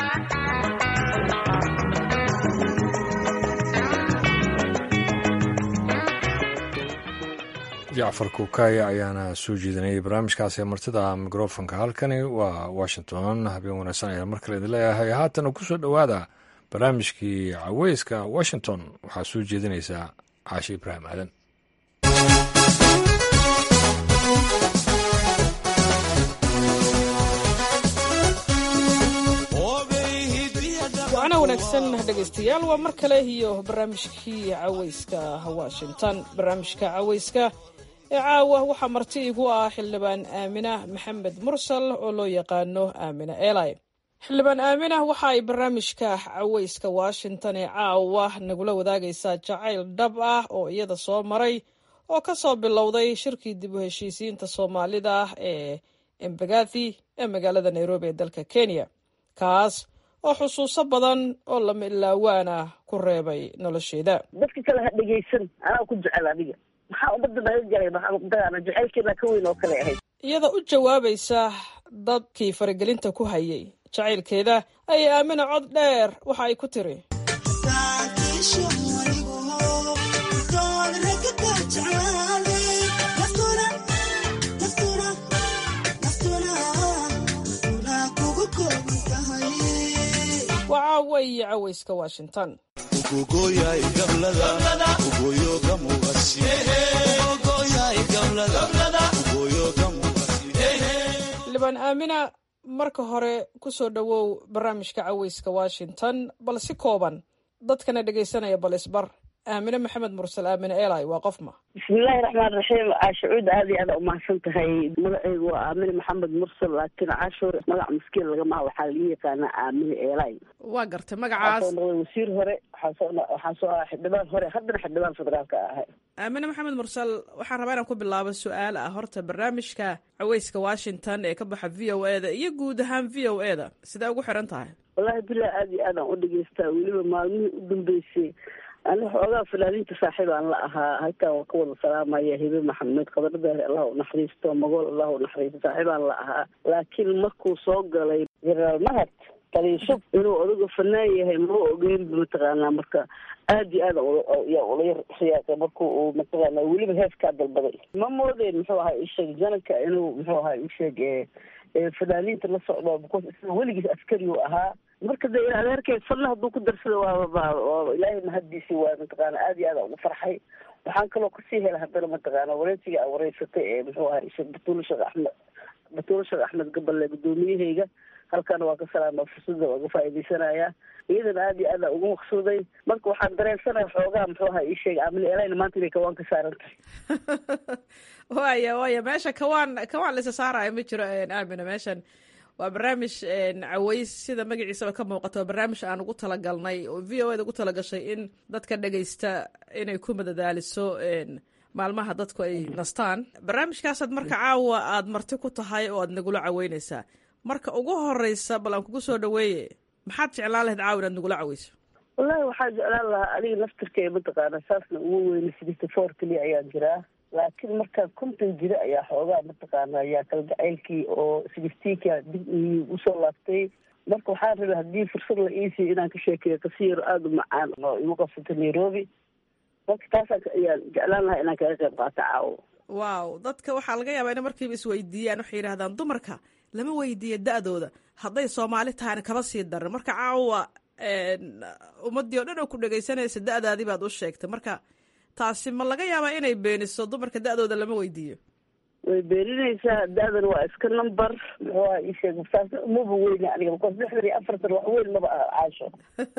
jacfar kuukaya ayaana soo jeedinayay barnaamijkaasi martida mikrofonka halkani waa washington habeen wanaagsan ayaa mar kale idin leeyahay haatana ku soo dhowaada barnaamijkii caweyska washington waxaa soo jeedinaysaa caashi ibraahim aadan wacna wanaagsan dhegaystayaal waa mar kale iyo barnaamijkii caweyska washington barnaamijka caweyska ee caawa waxaa marti igu ah xildhibaan aamina maxamed mursal oo loo yaqaano aamina eli xildhibaan aamina waxa ay barnaamijka caweyska washington ee caawa nagula wadaagaysaa jacayl dhab ah oo iyada soo maray oo ka soo bilowday shirkii dib u heshiisiinta soomaalida ee embagathi ee magaalada nairobi ee dalka kenya kaas oo xusuuso badan oo lama ilaawaana ku reebay nolosheeda dadka kale ha dhegaysan anaa ku jecel adiga maxaa ummadda naga galay maxaa jacaylkeeda ka weyn oo kale ahayd iyada u jawaabaysa dadkii faragelinta ku hayay jacaylkeeda ayay aamina cod dheer waxa ay ku tiri وعاوي عويسك واشنطن لبان آمنة marka hore ku soo dhawow barnaamijka caweyska Washington bal si kooban dadkana dhageysanaya bal isbar aamine maxamed mursal aamine eli waa qof ma bismillahi raxmaan raxiim caashucuud aad iyo aad umahadsan tahay magaceygu waa aamine maxamed mursal laakiin caasho magac maskiin lagamaha waxaa laga yaqaanaa aamine eli waa gartay magacaas waxaa soo noqday wasiir hore waxaa soo waxaa soo ahaa xildhibaan hore haddana xildhibaan federaalka ahay aamine maxamed mursal waxaan rabaa inaan ku bilaabo su-aal ah horta barnaamijka caweyska washington ee ka baxa v o e da iyo guud ahaan v o e da sidee ugu xiran tahay wallahi bilaa aad iyo aad aan u dhegeystaa weliba maalmihii u dambeysay ani xoogaa fanaaniinta saaxiib aan la ahaa halkaan waa ka wada salaamaya hibe maxamed qadardaari allah u naxariisto magool allah u naxariisto saaxiib aan la ahaa laakiin markuu soo galay generaal mahad taliishub inuu odaga fanaan yahay ma ogeyn mataqaanaa marka aad iyo aad yaa ula yar riyaaqay marku uu mataqaanaa weliba heeskaa dalbaday ma moodeen muxuu ahaa isheeg jananka inuu muxuu ahaa isheeg fanaaniinta la socdo because isna weligiis askari uu ahaa marka de adeerkay falla hadduu ku darsada waa ilaahay mahaddiisi waa mataqaana aad iyo aad ugu farxay waxaan kaloo kasii hela haddana mataqaana wareysiga a wareysatay ee muxuu ahaa isheeg batuule sheekh axmed batuule sheekh axmed gaballe gudoomiyahayga halkaana waa ka salaama fursada waa ga faa'iidaysanayaa iyadana aad iyo aada ugu maqsuuday marka waxaan dareensanaya xoogaa muxuu ahaa ii sheegay aamine elina maanta inay kawaan ka saaran tahay waya waya meesha kawaan kawaan laisa saaraayo ma jiro aamine meeshan waa barnaamij caways sida magaciisaba ka muuqato waa barnaamij aan ugu talagalnay oo v o e da ugu talagashay in dadka dhegaysta inay ku madadaaliso maalmaha dadku ay nastaan barnaamijkaasaad marka caawa aad marti ku tahay oo aad nagula caweyneysaa marka ugu horeysa bal aan kugu soo dhaweeye maxaad jeclaan lahayd caawa inaad nagula caweyso wallahi waxaa jeclaan lahaa aniga naftirkay mataqaana saasna ugu weyne sixty four keliya ayaan jiraa laakiin markaa konton jira ayaa xoogaa mataqaana ayaa kala jacaylkii oo sixteenka dib usoo laabtay marka waxaan rabay haddii fursad la iisiyo inaan ka sheekeeyo qasiiro aada u macaan oo igu qabsata nairobi marka taasaan ayaan jeclaan lahaa inaan kaga qayb qaato caawo wow dadka waxaa laga yaabaa ina markiiba isweydiiyaan waxay yidhahdaan dumarka lama weydiiyo da-dooda hadday soomaali tahayna kaba sii daran marka caawa ummadii oo dhan oo ku dhegaysanaysa da-daadii baad u sheegtay marka taasi ma laga yaabaa inay beeniso dumarka da-dooda lama weydiiyo way beeninaysaa da-dan waa iska number muxuu aha isheeg saas umaba weyne aniga because lixdan iyo afartan wax weyn maba aha caasho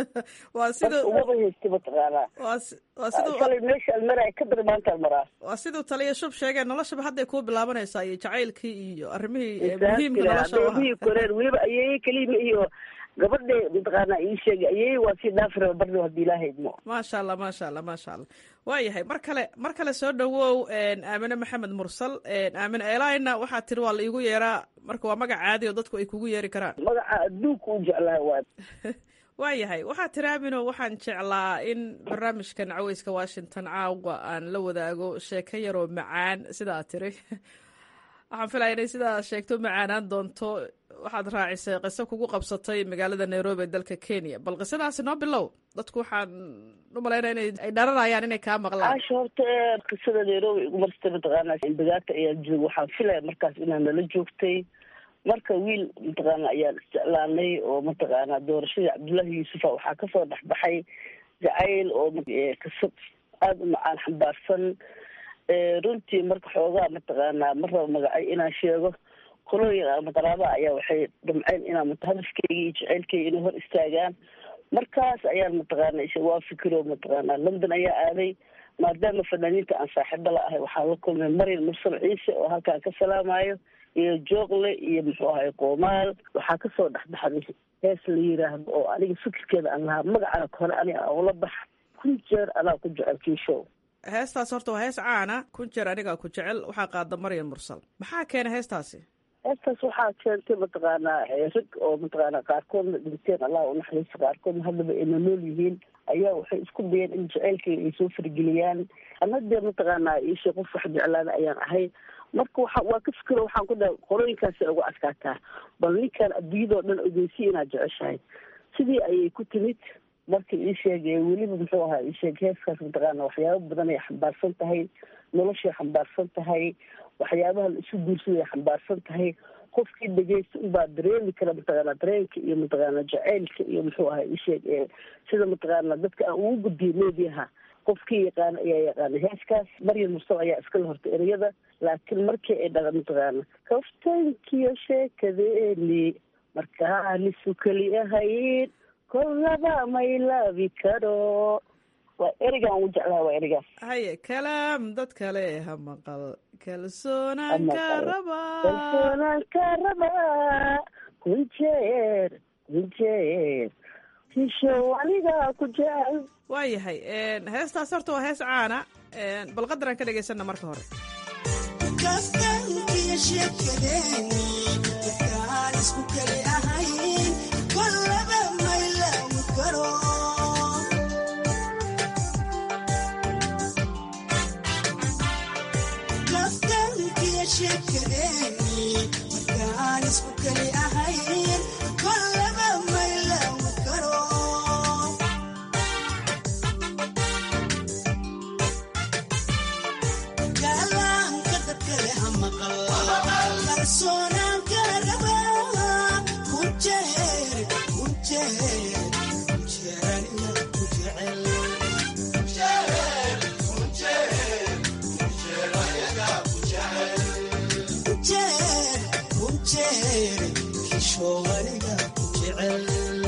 waa sida umaba haysta mataqaanaa waa waa siduu shalay meesha almaraa ka dar maanta maraa waa siduu taliya shub sheegay noloshaba hadday kuu bilaabanaysaa iyo jacaylkii iyo arrimihii muhiimka nolosha ahaa koreen weliba ayay kelima iyo gabadhe mataqaanaa ii sheegay ayay waa sii dhaafi raba bardo haddii ilaahay idmo maasha allah maasha allah maasha allah waayahay mar kale mar kale soo dhawow aamine maxamed mursal aamine elina waxaa tiri waa la iigu yeeraa marka waa magac caadi oo dadku ay kugu yeeri karaan magaca adduunka u jeclaa waa waayahay waxaa tiri aamino waxaan jeclaa in barnaamijkan caweyska washington caawa aan la wadaago sheeko yaroo macaan sidaa tiri waxaan filaya inay sidaa sheegto macaanaan doonto waxaad raacisay qiso kugu qabsatay magaalada nairobi ee dalka kenya bal qisadaasi noo bilow dadku waxaan u malaynaya inay ay dharanayaan inay kaa maqlaan caasha horta qisada nairobi igu marsta mataqaana bagaata ayaa jooga waxaan filaya markaas inaa nala joogtay marka wiil mataqaana ayaan isjeclaanay oo mataqaana doorashadii cabdullaahi yuusufa waxaa kasoo dhexbaxay jacayl oo qiso aada u macaan xambaarsan runtii marka xoogaa mataqaanaa ma rabo magacay inaan sheego kolooyin ama qaraaba ayaa waxay damceen inaan hadafkeyga iyo jaceylkeyga inay hor istaagaan markaas ayaan mataqaana isha waa fikiro mataqaana london ayaa aaday maadaama fanaaniinta aan saaxiibo la ahay waxaa la kulmay maryam mursal ciise oo halkaan ka salaamayo iyo joogle iyo muxuu ahay qoomaal waxaa kasoo dhexbaxday hees la yiraahdo oo aniga fikirkeeda aan lahaa magacana hore aniga aan ula bax kun jeer anaa ku jecel kiishow heestaas horta waa hees caana kun jeer anigaa ku jecel waxaa qaada maryam mursal maxaa keena heestaasi heestaas waxaa keentay mataqaanaa rag oo mataqaanaa qaarkoodna dhinteen allah unaxariisto qaarkoodna haddaba ayna nool yihiin ayaa waxay isku dayeen in jaceylkayga ay soo fargeliyaan ana dee mataqaanaa iisha qof wax jeclaada ayaan ahay marka waa waa ka fikiro waxaan ku dhaha qorooyinkaasay ugu adkaataa bal ninkaan adduunyadoo dhan ogeysiya inaad jeceshahay sidii ayay ku timid marka ii sheegay weliba muxuu ahaa ii sheeg heeskaas mataqaana waxyaabo badan ay xambaarsan tahay noloshay xambaarsan tahay waxyaabaha la isu guursaday xambaarsan tahay qofkii dhegeysta unbaa dareemi kara mataqaana dareenka iyo mataqaana jaceylka iyo muxuu ahaa ii sheeg sida mataqaana dadka aan ugu gudbiyo meediyaha qofkii yaqaana ayaa yaqaana heeskaas maryam mursal ayaa iskala hortay ereyada laakiin markii ay dhaqa mataqaana kaftankiyo sheekadeeni markaanisu keli ahayn kollaba may laabi karo waa erigaan ugu jeclaha waa erigaas. haye kalaam dad kale ha maqal kalsoonaan ka rabaa kalsoonaan ka rabaa kun jeer kun jeer kisho aniga ku jecel. waayahay heestaas horta waa hees caana bal qadaraan ka dhegaysana marka hore. kaftankiyo sheekadeeni dadkaan isku kale ahayn kollaba maylawi karo kaftankiyo sheekadeeni dadkaan isku kale ahayn kollaba maylawi karo kalsoonaan ka rabaa kun jeer kun jeer kun jeer aniga ku jecel kun jeer kun jeer kun jeer aniga ku jecel kun jeer kun jeer kisho aniga ku jecel.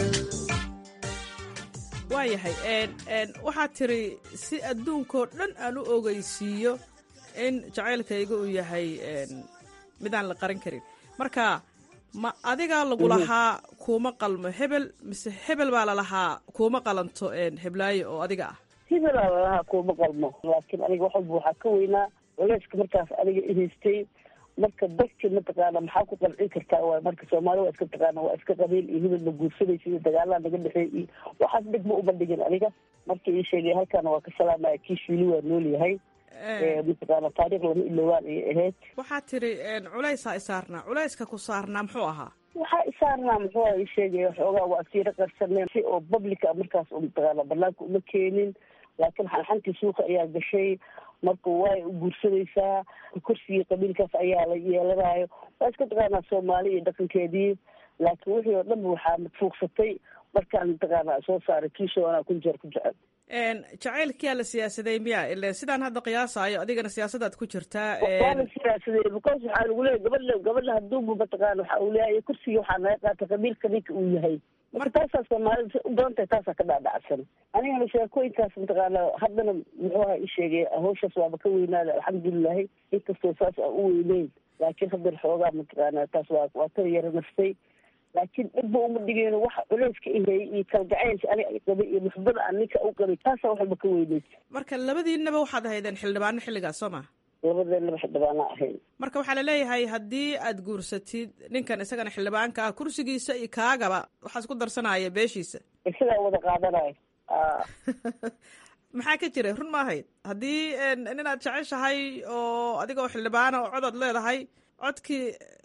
waayahay waxaad tiri si adduunkoo dhan aan u ogeysiiyo in jacaylkayga uu yahay midaan la qaran karin marka ma adigaa lagu lahaa kuuma qalmo hebel mise hebel baa lalahaa kuuma qalanto heblaayo oo adiga ah? hebelaa lalahaa kuuma qalmo laakiin aniga wax walba waxaa ka weynaa culeyska markaas aniga ihaystay. marka dadka mataqaana maxaa ku qancin kartaa waay marka soomaali waa iska taqaana waa iska qabiil iyo hebel ma guursanaysa iyo dagaalaa naga dhexeey iyo waxaas dhig ma uma dhigin aniga marka ii sheegay halkaana waa ka salaamaya kiish wili waa nool yahay mataqaana taariikh lama ilowaan ayay ahayd. waxaad tiri culeysaa isaarnaa culeyska ku saarnaa muxuu ahaa? waxaa isaarnaa muxuu ii sheegay waxoogaa waa siiro qarsaneen si oo publica markaas u mataqaana banaanka uma keenin laakiin xanxantii suuqa ayaa gashay marka way u guursanaysaa kursigii qabiilkaas ayaa la yeelanayo waa iska taqaanaa soomaali iyo dhaqankeedii laakiin wixii oo dhanba waxaa madfuuqsatay markaan mataqaana soo saaray kiisho anaa kun jeer ku jecel. jacaylkiyaa la siyaasaday miya ile sidaan hadda qiyaasaayo adigana siyaasadaad ku jirtaa. waa la siyaasaday because waxaa lagu leeyahy gabadha gabadha haduuba mataqaana waxa uu leeyahay kursigii waxaa naga qaatay qabiilka ninka uu yahay marka taasaa soomaalida u badan tahay taasaa ka dhaadhacsan anigana sheekooyinkaas mataqaana haddana muxuu aha ii sheegay hawshaas waaba ka weynaada alxamdulilahi inkastoo saas a u weyneyn laakiin haddana xoogaa mataqaana taas waa waa tara yara naftay laakiin dhibba uma dhigeen waxa culeyska ihayy iyo kalgacaylka aniga ay qabay iyo muxbada aan ninka u qabay taasaa waxba ka weynaysa. marka labadiinaba waxaad ahaydeen xildhibaano xilligaas soo ma? labadeenaba xildhibaana ahayn. marka waxaa laleeyahay haddii aad guursatid ninkan isagana xildhibaanka ah kursigiisa iyo kaagaba waxaa isku darsanaya beeshiisa isagaa wada qaadanayo. maxaa ka jira run ma ahayd haddii ninaad jeceshahay oo adiga oo xildhibaana oo codaad leedahay codkii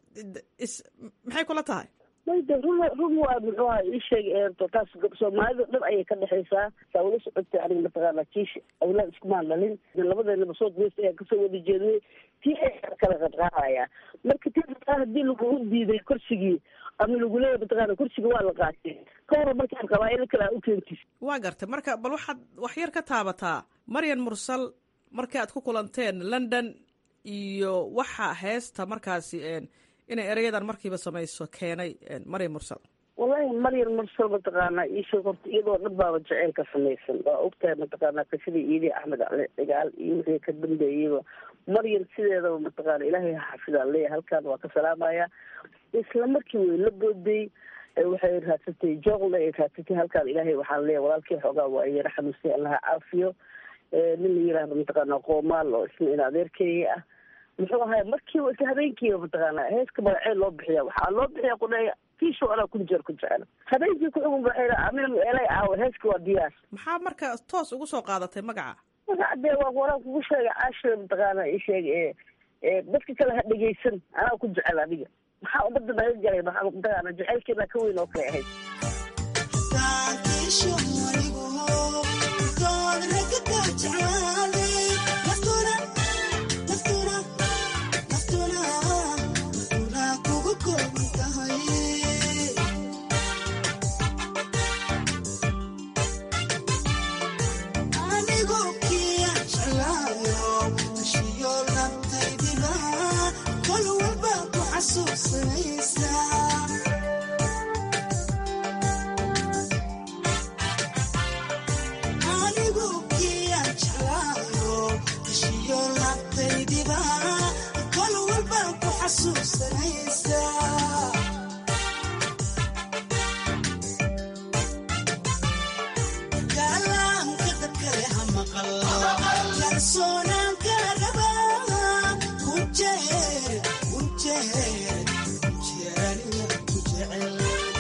is maxay kula tahay? mayda run run waa muxuu aha ii sheeg eerto taas soomaalida dhan ayay ka dhexaysaa saa ula socotay aniga mataqaana kiish awlaad iskumaan dhalin labadeenaba soo daysta ayaa kasoo wada jeediyey tii ayaa kala qadqaadaya marka tii haddii lagugu diiday kursigii ama lagu leeyahay mataqaana kursiga waa la qaatay ka hor markaan qabaayilo kale aa u keentis. waa gartay marka bal waxaad wax yar ka taabataa maryan mursal markii aad ku kulanteen london iyo waxa heesta markaasi inay erayadan markiiba samayso keenay maryan mursal. wallahi maryan mursal mataqaana iisoo horta iyadoo dhan baaba jaceylka samaysan waa ogtahay mataqaana kasidii iidii axmed cali cigaal iyo wixii ka dambeeyeyba maryan sideedaba mataqaana ilaahay ha xafidaan leeyahay halkaan waa ka salaamaya isla markii way la booday waxay raadsatay jooqle ay raadsatay halkaan ilaahay waxaan leeyahay walaalkii xoogaa waa yara xanuunsay allaha caafiyo nin la yiraahdo mataqaana qoomaal oo isna in adeerkeeya ah muxuu ahay markiiba isla habeenkiiba mataqaana heeska magacee loo bixiya waxaa loo bixiya qudheeya kiisho anaa kun jeer ku jecel habeenkii ku-ugun baxayna amin eelay caawa heeska waa diyaar. maxaa marka toos ugu soo qaadatay magaca? magaca dee waa waraan kugu sheegay caashir mataqaana ii sheeg ee dadka kale ha dhegaysan anaa ku jecel adiga maxaa umada naga galay maxaa mataqaana jaceylkeedaa ka weyn oo kale ahayd. anigu xasuusanaysaa kalaamka dadkale ha maqal kalsoonaan kala rabaa ku jeer ku jeer ku jeeraniya ku jecel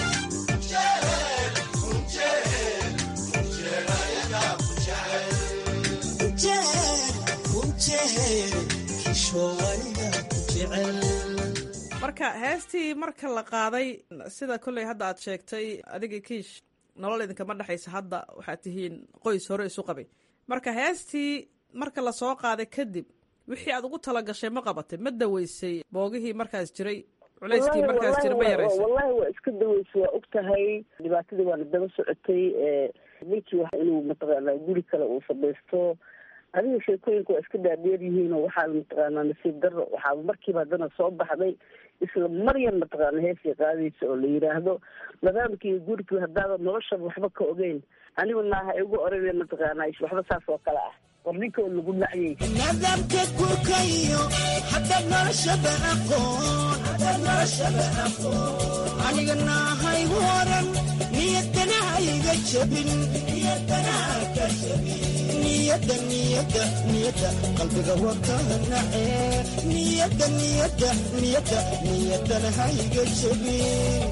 marka heestii marka la qaaday sida kolley hadda aad sheegtay adigii kiish nolol idinkama dhexaysa hadda waxaad tihiin qoys hore isu qabay marka heestii marka lasoo qaaday kadib wixii aad ugu talagashay ma qabatay ma daweysay boogihii markaas jiray culayskii markaas jiray ma yaraysa wallahi waa iska daweysay waa og tahay dhibaatadii waana daba socotay ninkii wax inuu mataqaanaa guri kale uu samaysto adiga sheekooyinka waa iska dhaadheer yihiinoo waxaa mataqaanaa nasiib daro waxaaba markiiba haddana soo baxday isla maryan mataqaana heesii qaadaysa oo la yidhaahdo nidaamkii gurigii haddaada noloshaba waxba ka ogeyn anigu naaha igu orane mataqaanaa waxba saas oo kale ah war ninka oo lagu nacyay nidaamka gurkayo haddaad noloshaba aqoon haddaad noloshaba aqoon aniga naaha igu oran niyadana hayga jabin niyadana ka jabin niyada niyada niyada qalbiga waka nace niyada niyada niyada niyadana hayga jabin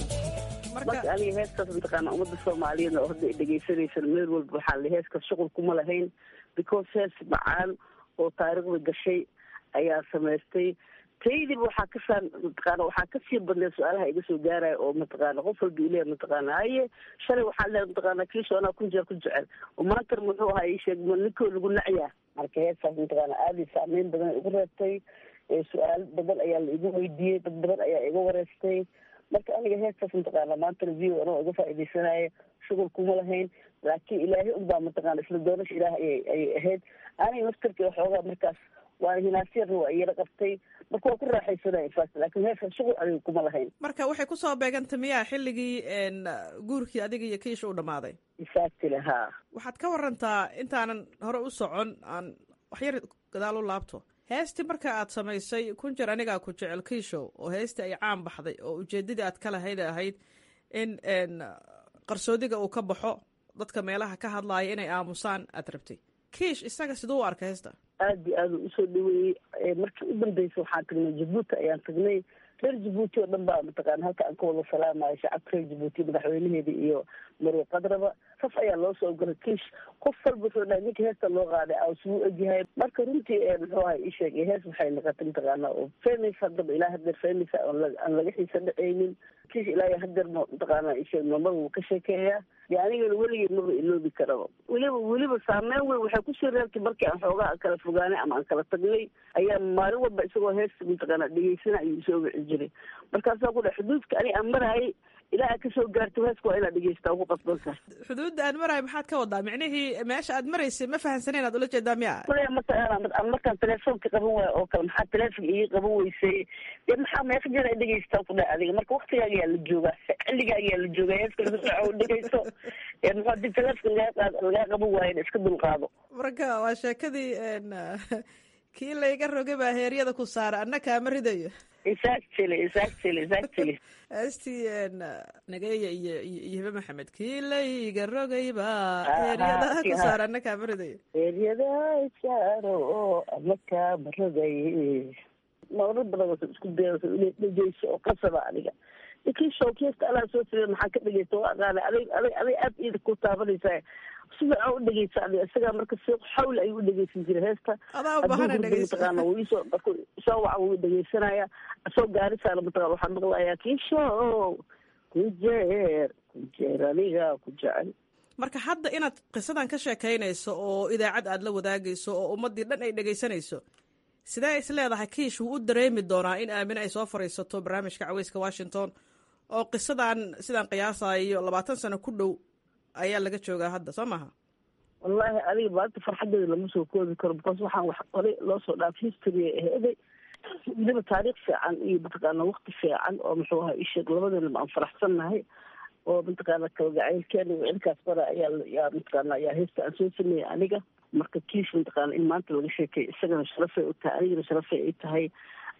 marka aniga heeskaas mataqaana ummadda soomaaliyeedna oo hadda ay dhegaysanaysan meel walba waxaa la heeskaas shuqul kuma lahayn because hees macaan oo taariikhda gashay ayaa samaystay taydiba waxaa kasaan mataqaana waxaa kasii badnay su-aalaha iga soo gaaraya oo mataqaana qof walba ileh mataqaana haye shalay waxaa leedahay mataqaana kiisho anaa kun jeer ku jecel oo maantana muxuu ahaa ii sheeg ninkoo lagu nacyaa marka heesaas mataqaana aada i saameyn badan igu reebtay su-aal badan ayaa la igu weydiiyey dad badan ayaa iga wareystay marka aniga heestaas mataqaana maantana v o anoo iga faa'iidaysanaya shughul kuma lahayn laakiin ilaahay unbaa mataqaana isla doonasha ilaah ayay ayay ahayd aniga naftarkii waxoogaa markaas waana hinaasiyarna waa iyala qabtay marka waa ku raaxaysanaya infact laakiin heeskan shughul aniga kuma lahayn marka waxay kusoo beegantay miyaa xilligii guurkii adiga iyo kiisha u dhammaaday exactly ha waxaad ka warantaa intaanan hore u socon aan waxyar gadaal u laabto heestii marka aad samaysay kun jeer anigaa ku jecel kiishow oo heestii ay caan baxday oo ujeeddadii aad ka lahayd ahayd in qarsoodiga uu ka baxo dadka meelaha ka hadlaaya inay aamusaan aad rabtay kiish isaga siduu u arka heesta aad iyo aad u usoo dhaweeyey markii u dambeysay waxaan tagnay jabuuti ayaan tagnay reer jabuuti oo dhan baa mataqaana halka aan ka wada salaamayo shacabka reer jabuuti madaxweynaheeda iyo marwe qadraba saf ayaa loo soo galay kiish qof walba wuxuu dhahay ninka heesta loo qaaday aa isugu egyahay marka runtii muxuu ahay ii sheegay hees waxay noqotay mataqaana oo famous haddaba ilaa hadeer famous aan laga xiisa dhacaynin kiish ilaa hadeer mataqaana ii sheeg mamada wuu ka sheekeeyaa dee anigana weligay maba iloobi karaba weliba weliba saameyn weyn waxay kusii reertay markii aan xoogaa kala fogaanay ama aan kala tagnay ayaa maalin walba isagoo hees mataqaana dhegeysana ayuu isoo wici jiray markaasaa ku dhahay xuduudka ani aan maraayay ilaa aad kasoo gaarto heeska waa inaad dhegeystaa ugu qasbantahay xuduudda aan marahay maxaad ka wadaa micnihii meesha aad maraysay ma fahansaneen aad ula jeedaa miya maya mataqaana markaan teleefoonka qaban waayo oo kale maxaa teleefonka ii qaban weysay dee maxaa meeqa jeer ay dhegeystaa ku dhahay adiga marka waktigaaga yaa la joogaa xilligaaga yaa la joogaa heeska lagu dhegeyso muxuu hadii teleefonka lagaa lagaa qaban waayo iska dulqaado marka waa sheekadii kii layga rogay baa heeryada ku saara anna kaama ridayo exactly exactly exactly heestii nageeya iyo iyo hibe maxamed kii layga rogay baa heeryada ku saara anna kaama ridayo heeryada saaro anna kaama rogay marar badan wasa isku dayasa inay dhegeyso oo qasaba aniga ikii showkeesta alaa soo siday maxaa ka dhegeysta waa aqaana aday aday aday aad iida ku taabanaysaa sida aa u dhegeysa adiga isagaa marka si xawli ayuu u dhegeysan jiray heesta mataqaana wuu isoo marku soo waca wuu dhegeysanaya asoo gaarisaana mataqana waxaa maqlayaa kiishow ku jeer ku jeer aniga ku jecel marka hadda inaad qisadan ka sheekaynayso oo idaacad aad la wadaagayso oo ummaddii dhan ay dhegeysanayso sidee is leedahay kiish wuu u dareemi doonaa in aamine ay soo fadhiisato barnaamijka caweyska washington oo qisadan sidaan qiyaasayo labaatan sano ku dhow ayaa laga joogaa hadda soo maha wallahi adiga maanta farxadeeda lama soo koobi karo because waxaan wax hore loo soo dhaaf history aheeday weliba taariikh fiican iyo mataqaana wakti fiican oo muxuu ahaa isheeg labadeena aan faraxsannahay oo mataqaana kalgacaylkeena cilkaas bara ayaa yaa mataqaana ayaa heesta aan soo sameeyey aniga marka kiis mataqaana in maanta laga sheekay isagana sharafay u tahay anigana sharafay ay tahay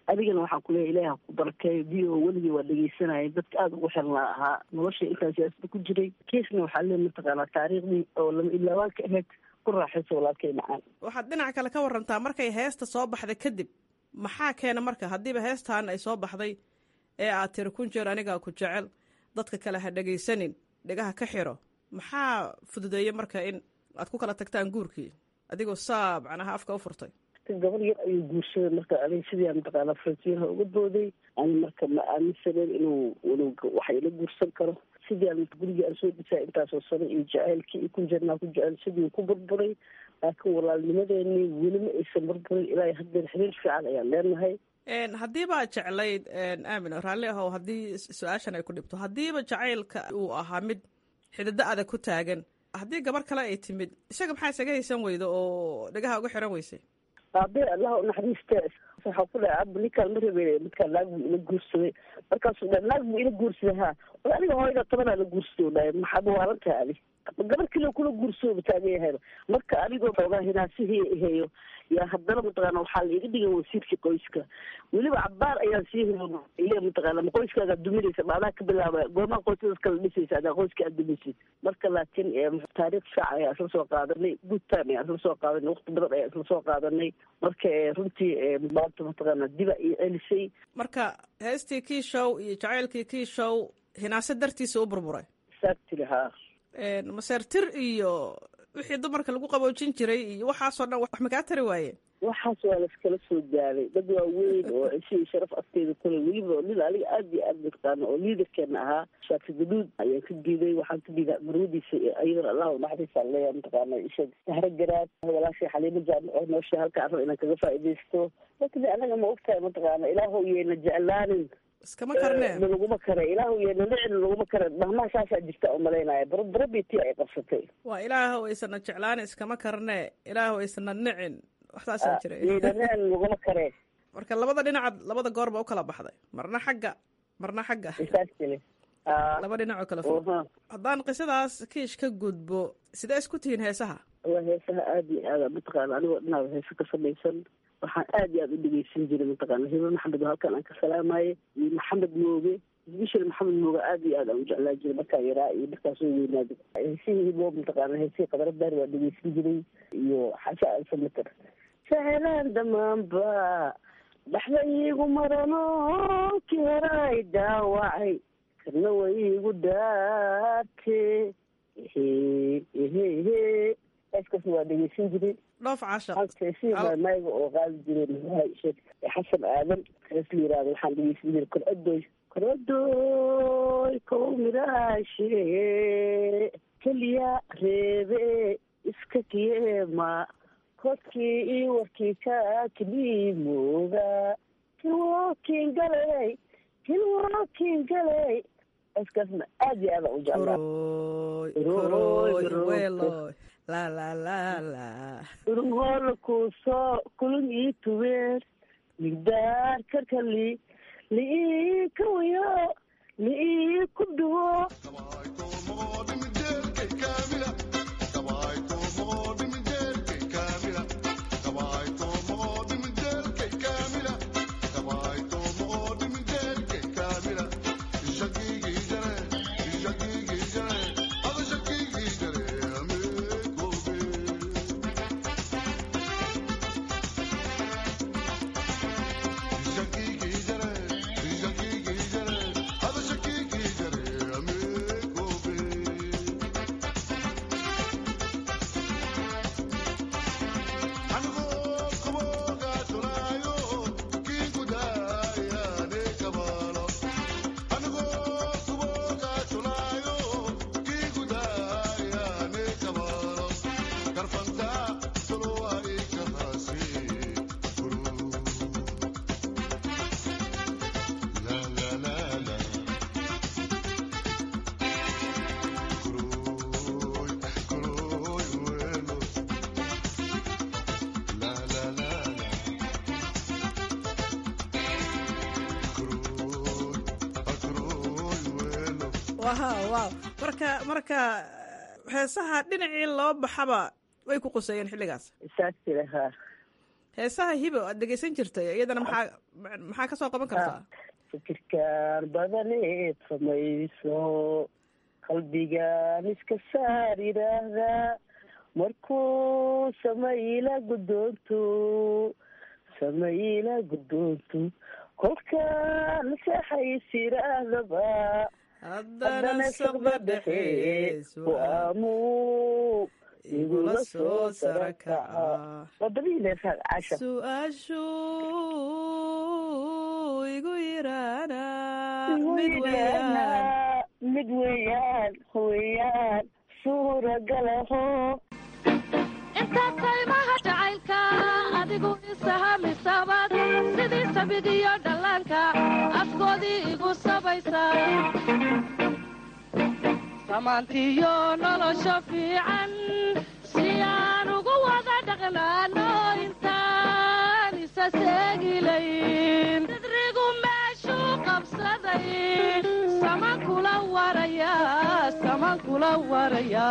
adigana waxaan kuleeyahay ilahi ha ku barakeeyo v o weligii waa dhegeysanayay dadka aada ugu xirnaa ahaa nolosha intaan siyaasada ku jiray keesna waxaa lee mataqaanaa taariikhdii oo lama ilaawaan ka ahayd ku raaxayso walaalkay macaan. waxaad dhinac kale ka warantaa markay heesta soo baxday kadib maxaa keena marka haddiiba heestaan ay soo baxday ee aad tiri kun jeer anigaa ku jecel dadka kale ha dhegaysanin dhegaha ka xiro maxaa fududeeye marka in aad ku kala tagtaan guurkii adigoo saab canaha afka u furtay? gabar yar ayuu guursaday marka adig sidii mataqaanaa farsiyaha uga booday ani marka ma aaminsaneyn inuu inuu wax ila guursan karo sidii aan gurigii aan soo dhisaa intaasoo sano iyo jaceylkii iyo kun jeernaa ku jecel sidii ku burburay laakiin walaalnimadeeni weli ma aysan burburin ilaa haddeer xiriir fiican ayaan leenahay. haddiiba jeclayd aamina raalli ahow haddii su-aashan ay ku dhibto haddiiba jacaylka uu ahaa mid xididdo adag ku taagan haddii gabar kale ay timid isaga maxaa isaga haysan weyda oo dhegaha uga xiran weysay? aabe allah unaxariiste waxaa ku dhahay abu ninkaan ma rabe midkaan naag buu ila guursaday markaasuu dhahay naag buu ila guursaday ha war aniga hooyada tobanaa la guursaday u dhahay maxaad waalantahay adi gabar kale kula guursooba taagan yahay marka anigoo xoogaa hinaasihii aheeyo yaa haddana mataqaana waxaa la iga dhigay wasiirkii qoyska weliba cabaar ayaan sii helo iyo mataqaana ma qoyskaaga duminaysa maadaa ka bilaaba goomaha qoysadas kala dhisaysa adaa qoyska aad dumaysid marka laakiin taariikh shaac ayaa isla soo qaadanay good time ayaa isla soo qaadanay waqti badan ayaa isla soo qaadanay marka runtii maanta mataqaana diba iyo celisay. marka heestii kii show iyo jacaylkii kii show hinaase dartiisa u burburay saagtili haa maseertir iyo wixii dumarka lagu qaboojin jiray iyo waxaasoo dhan wax makaa tari waayeen? waxaas waa laskala soo gaaray dad waaweyn oo cisho iyo sharaf afteeda kule weliba nin aniga aada iyo aada mataqaana oo liidarkeena ahaa shaaki gaduud ayaan ka diiday waxaan ka diiday marwadiisa ayadana allah unaxariisaan leeyahay mataqaana isha sahro garaad walaashay xaliimo jaamic oo noosha halka arro inaan kaga faa'iidaysto laakiin anaga ma ogtahay mataqaana ilaahow yeena jeclaanin iskama karne laguma kare ilaahu yeena nicin laguma kare dhahmaha saasaa jirta umalaynaya barabarabitii ay qabsatay waa ilaahow aysana jeclaan iskama karne ilaahow aysana nicin waxtaasaa jira yeena nicin laguma kare marka labada dhinacaad labada goor ba u kala baxday marna xagga marna xagga laba dhinacoo kala fog. haddaan qisadaas kiish ka gudbo sidee isku tihiin heesaha? waa heesaha aada iyo aada mataqaana anigoo dhinaada heesa ka samaysan waxaan aada iyo aada u dhegeysan jiray mataqaana hiba maxamed oo halkaan aan ka salaamaye iyo maxamed mooge bishir maxamed mooge aada iyo aada aan u jeclaan jiray markaan yaraa iyo markaan soo weynaaday heesihii hibo mataqaana heesihii qadaradaari waa dhegeysan jiray iyo xasha alsamater sahlaan damaanba dhaxda iigu marano kii horay daawacay kana way igu dhaate ehe ehehe eeskaas waa dhegeysan jiray. dhoof cashar mayga oo qaadi jiray sheekh xasan aadan hees la yiraahdo waxaan dhegeysan jiray kor-adoy kor-adoy kow miraashe keliya reebe iska kiyeema kodkii iyo warkii ka kelii mooga kilwokin galey kilwokin galey eeskaasna aada iyo aada u jeclaa la la la la urunhoola kuusoo kulun ii tuweer migdaar karkali liii kawayo liii ku dhuwo wow marka marka heesaha dhinacii loo baxaba way ku quseeyeen xilligaas saasiraha heesaha hibo aad dhegeysan jirtay iyadana maxaa maxaa ka soo qaban kartaa fikirkaan badaneed samayso qalbigaan iska saar yidhaahdaa markuu samayla guddoonto samayla guddoonto kolkaan seexays yidhaahdaba haddana saqbadhaxees waamu igula soo sarakaca su-aashu igu yiraana mid weeyaan mid weeyaan weeyaan suuragalaho intaad qaymaha jacaylka adigu isahamisabad sidii sabigiyo dhallaanka afkoodii igu sabaysa samaantiyo nolosha fiican si aan ugu wada dhaqnaano intaan isa seegilayn sidrigu meeshuu qabsaday saman kula waraya saman kula waraya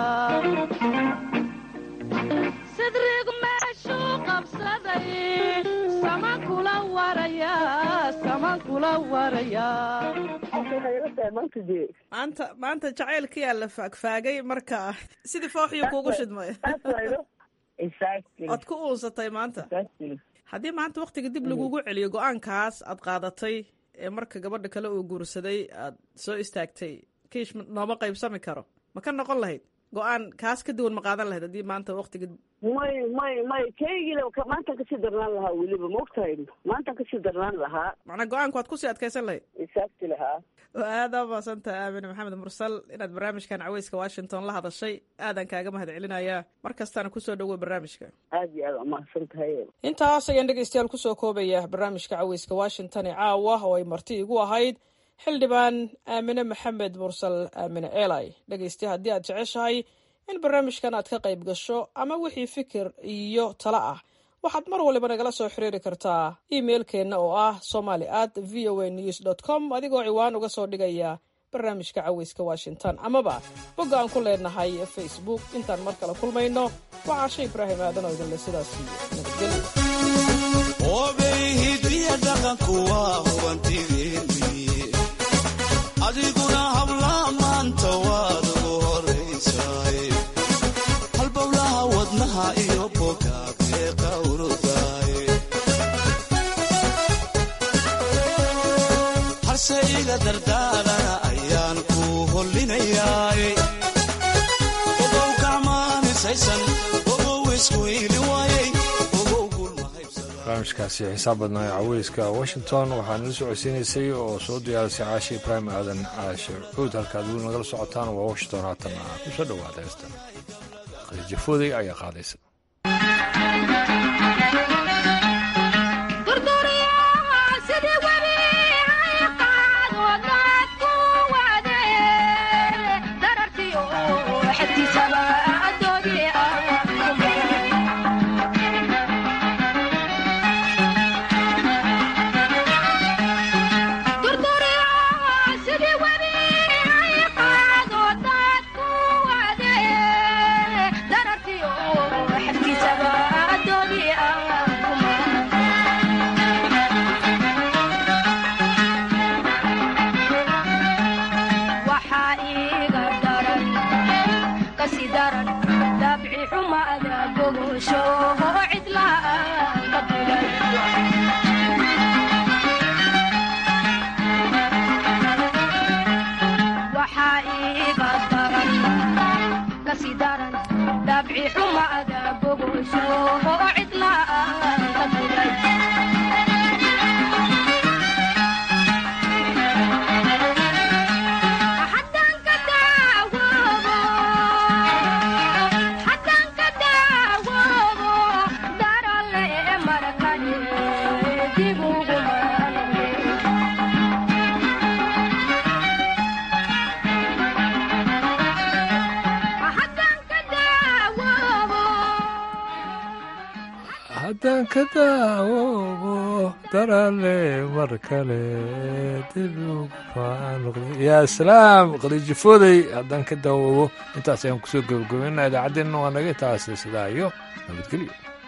sidrigu meeshuu qabsaday saman kula waraya saman kula waraya maanta maanta jacaylkiyaa la faagfaagay marka sidii fooxiyo kuugu shidmay ood ku uunsatay maanta haddii maanta waktiga dib lagugu celiyo go-aankaas aad qaadatay ee marka gabadha kale uu guursaday aad soo istaagtay kiish nooma qaybsami karo ma ka noqon lahayd go-aan kaas ka duwan ma qaadan lahayd haddii maanta waktiga may may may kaygile maantaan kasii darnaan lahaa weliba maogtahay maantaan kasii darnaan lahaa macnaa go-aanku waad kusii adkaysan lahayd isaagti lahaa oo aada umaadsantaha aamine maxamed mursal inaad barnaamijkan caweyska washington la hadashay aadan kaaga mahad celinayaa mar kastaana kusoo dhawow barnaamijka aad iyo aad umahadsan tahay intaas ayaan dhegeystayaal kusoo koobaya barnaamijka caweyska washington ee caawa oo ay marti igu ahayd xildhibaan aamine maxamed mursal aamine elay dhegeystaye haddii aad jeceshahay in barnaamijkan aad ka qayb gasho ama wixii fikir iyo talo ah waxaad mar waliba nagala soo xiriiri kartaa emailkeenna oo ah somali at v o a news dot com adigoo ciwaan uga soo dhigaya barnaamijka caweyska washington amaba bogga aan ku leenahay facebook intaan mar kale kulmayno waxaa shay ibraahim aadan oo idinle sidaas nabadgelyo adiguna habla maanta waad ugu horaysaay halbowlaha wadnaha iyo bogaagee qawrudaay harse iga dardaalana ayaan ku hollinayaay ogow gacmaamisaysan ogow isku iili waayey barnaamijkaasi xisaab badnaa ee caweyska washington waxaa nala socodsiinaysay oo soo diyaarisay caashi ibraahim aadan caashe cuud halkaad weli nagala socotaan waa washington haatana ku soo dhowaada heestan khadiijafooday ayaa qaadaysa haddaan ka daawoobo darale mar kale yaa salaam khadiijafooday haddaan ka daawoobo intaas ayaan kusoo gabagabayna idaacaddeena waa naga taasi sidaa iyo nabadgelyo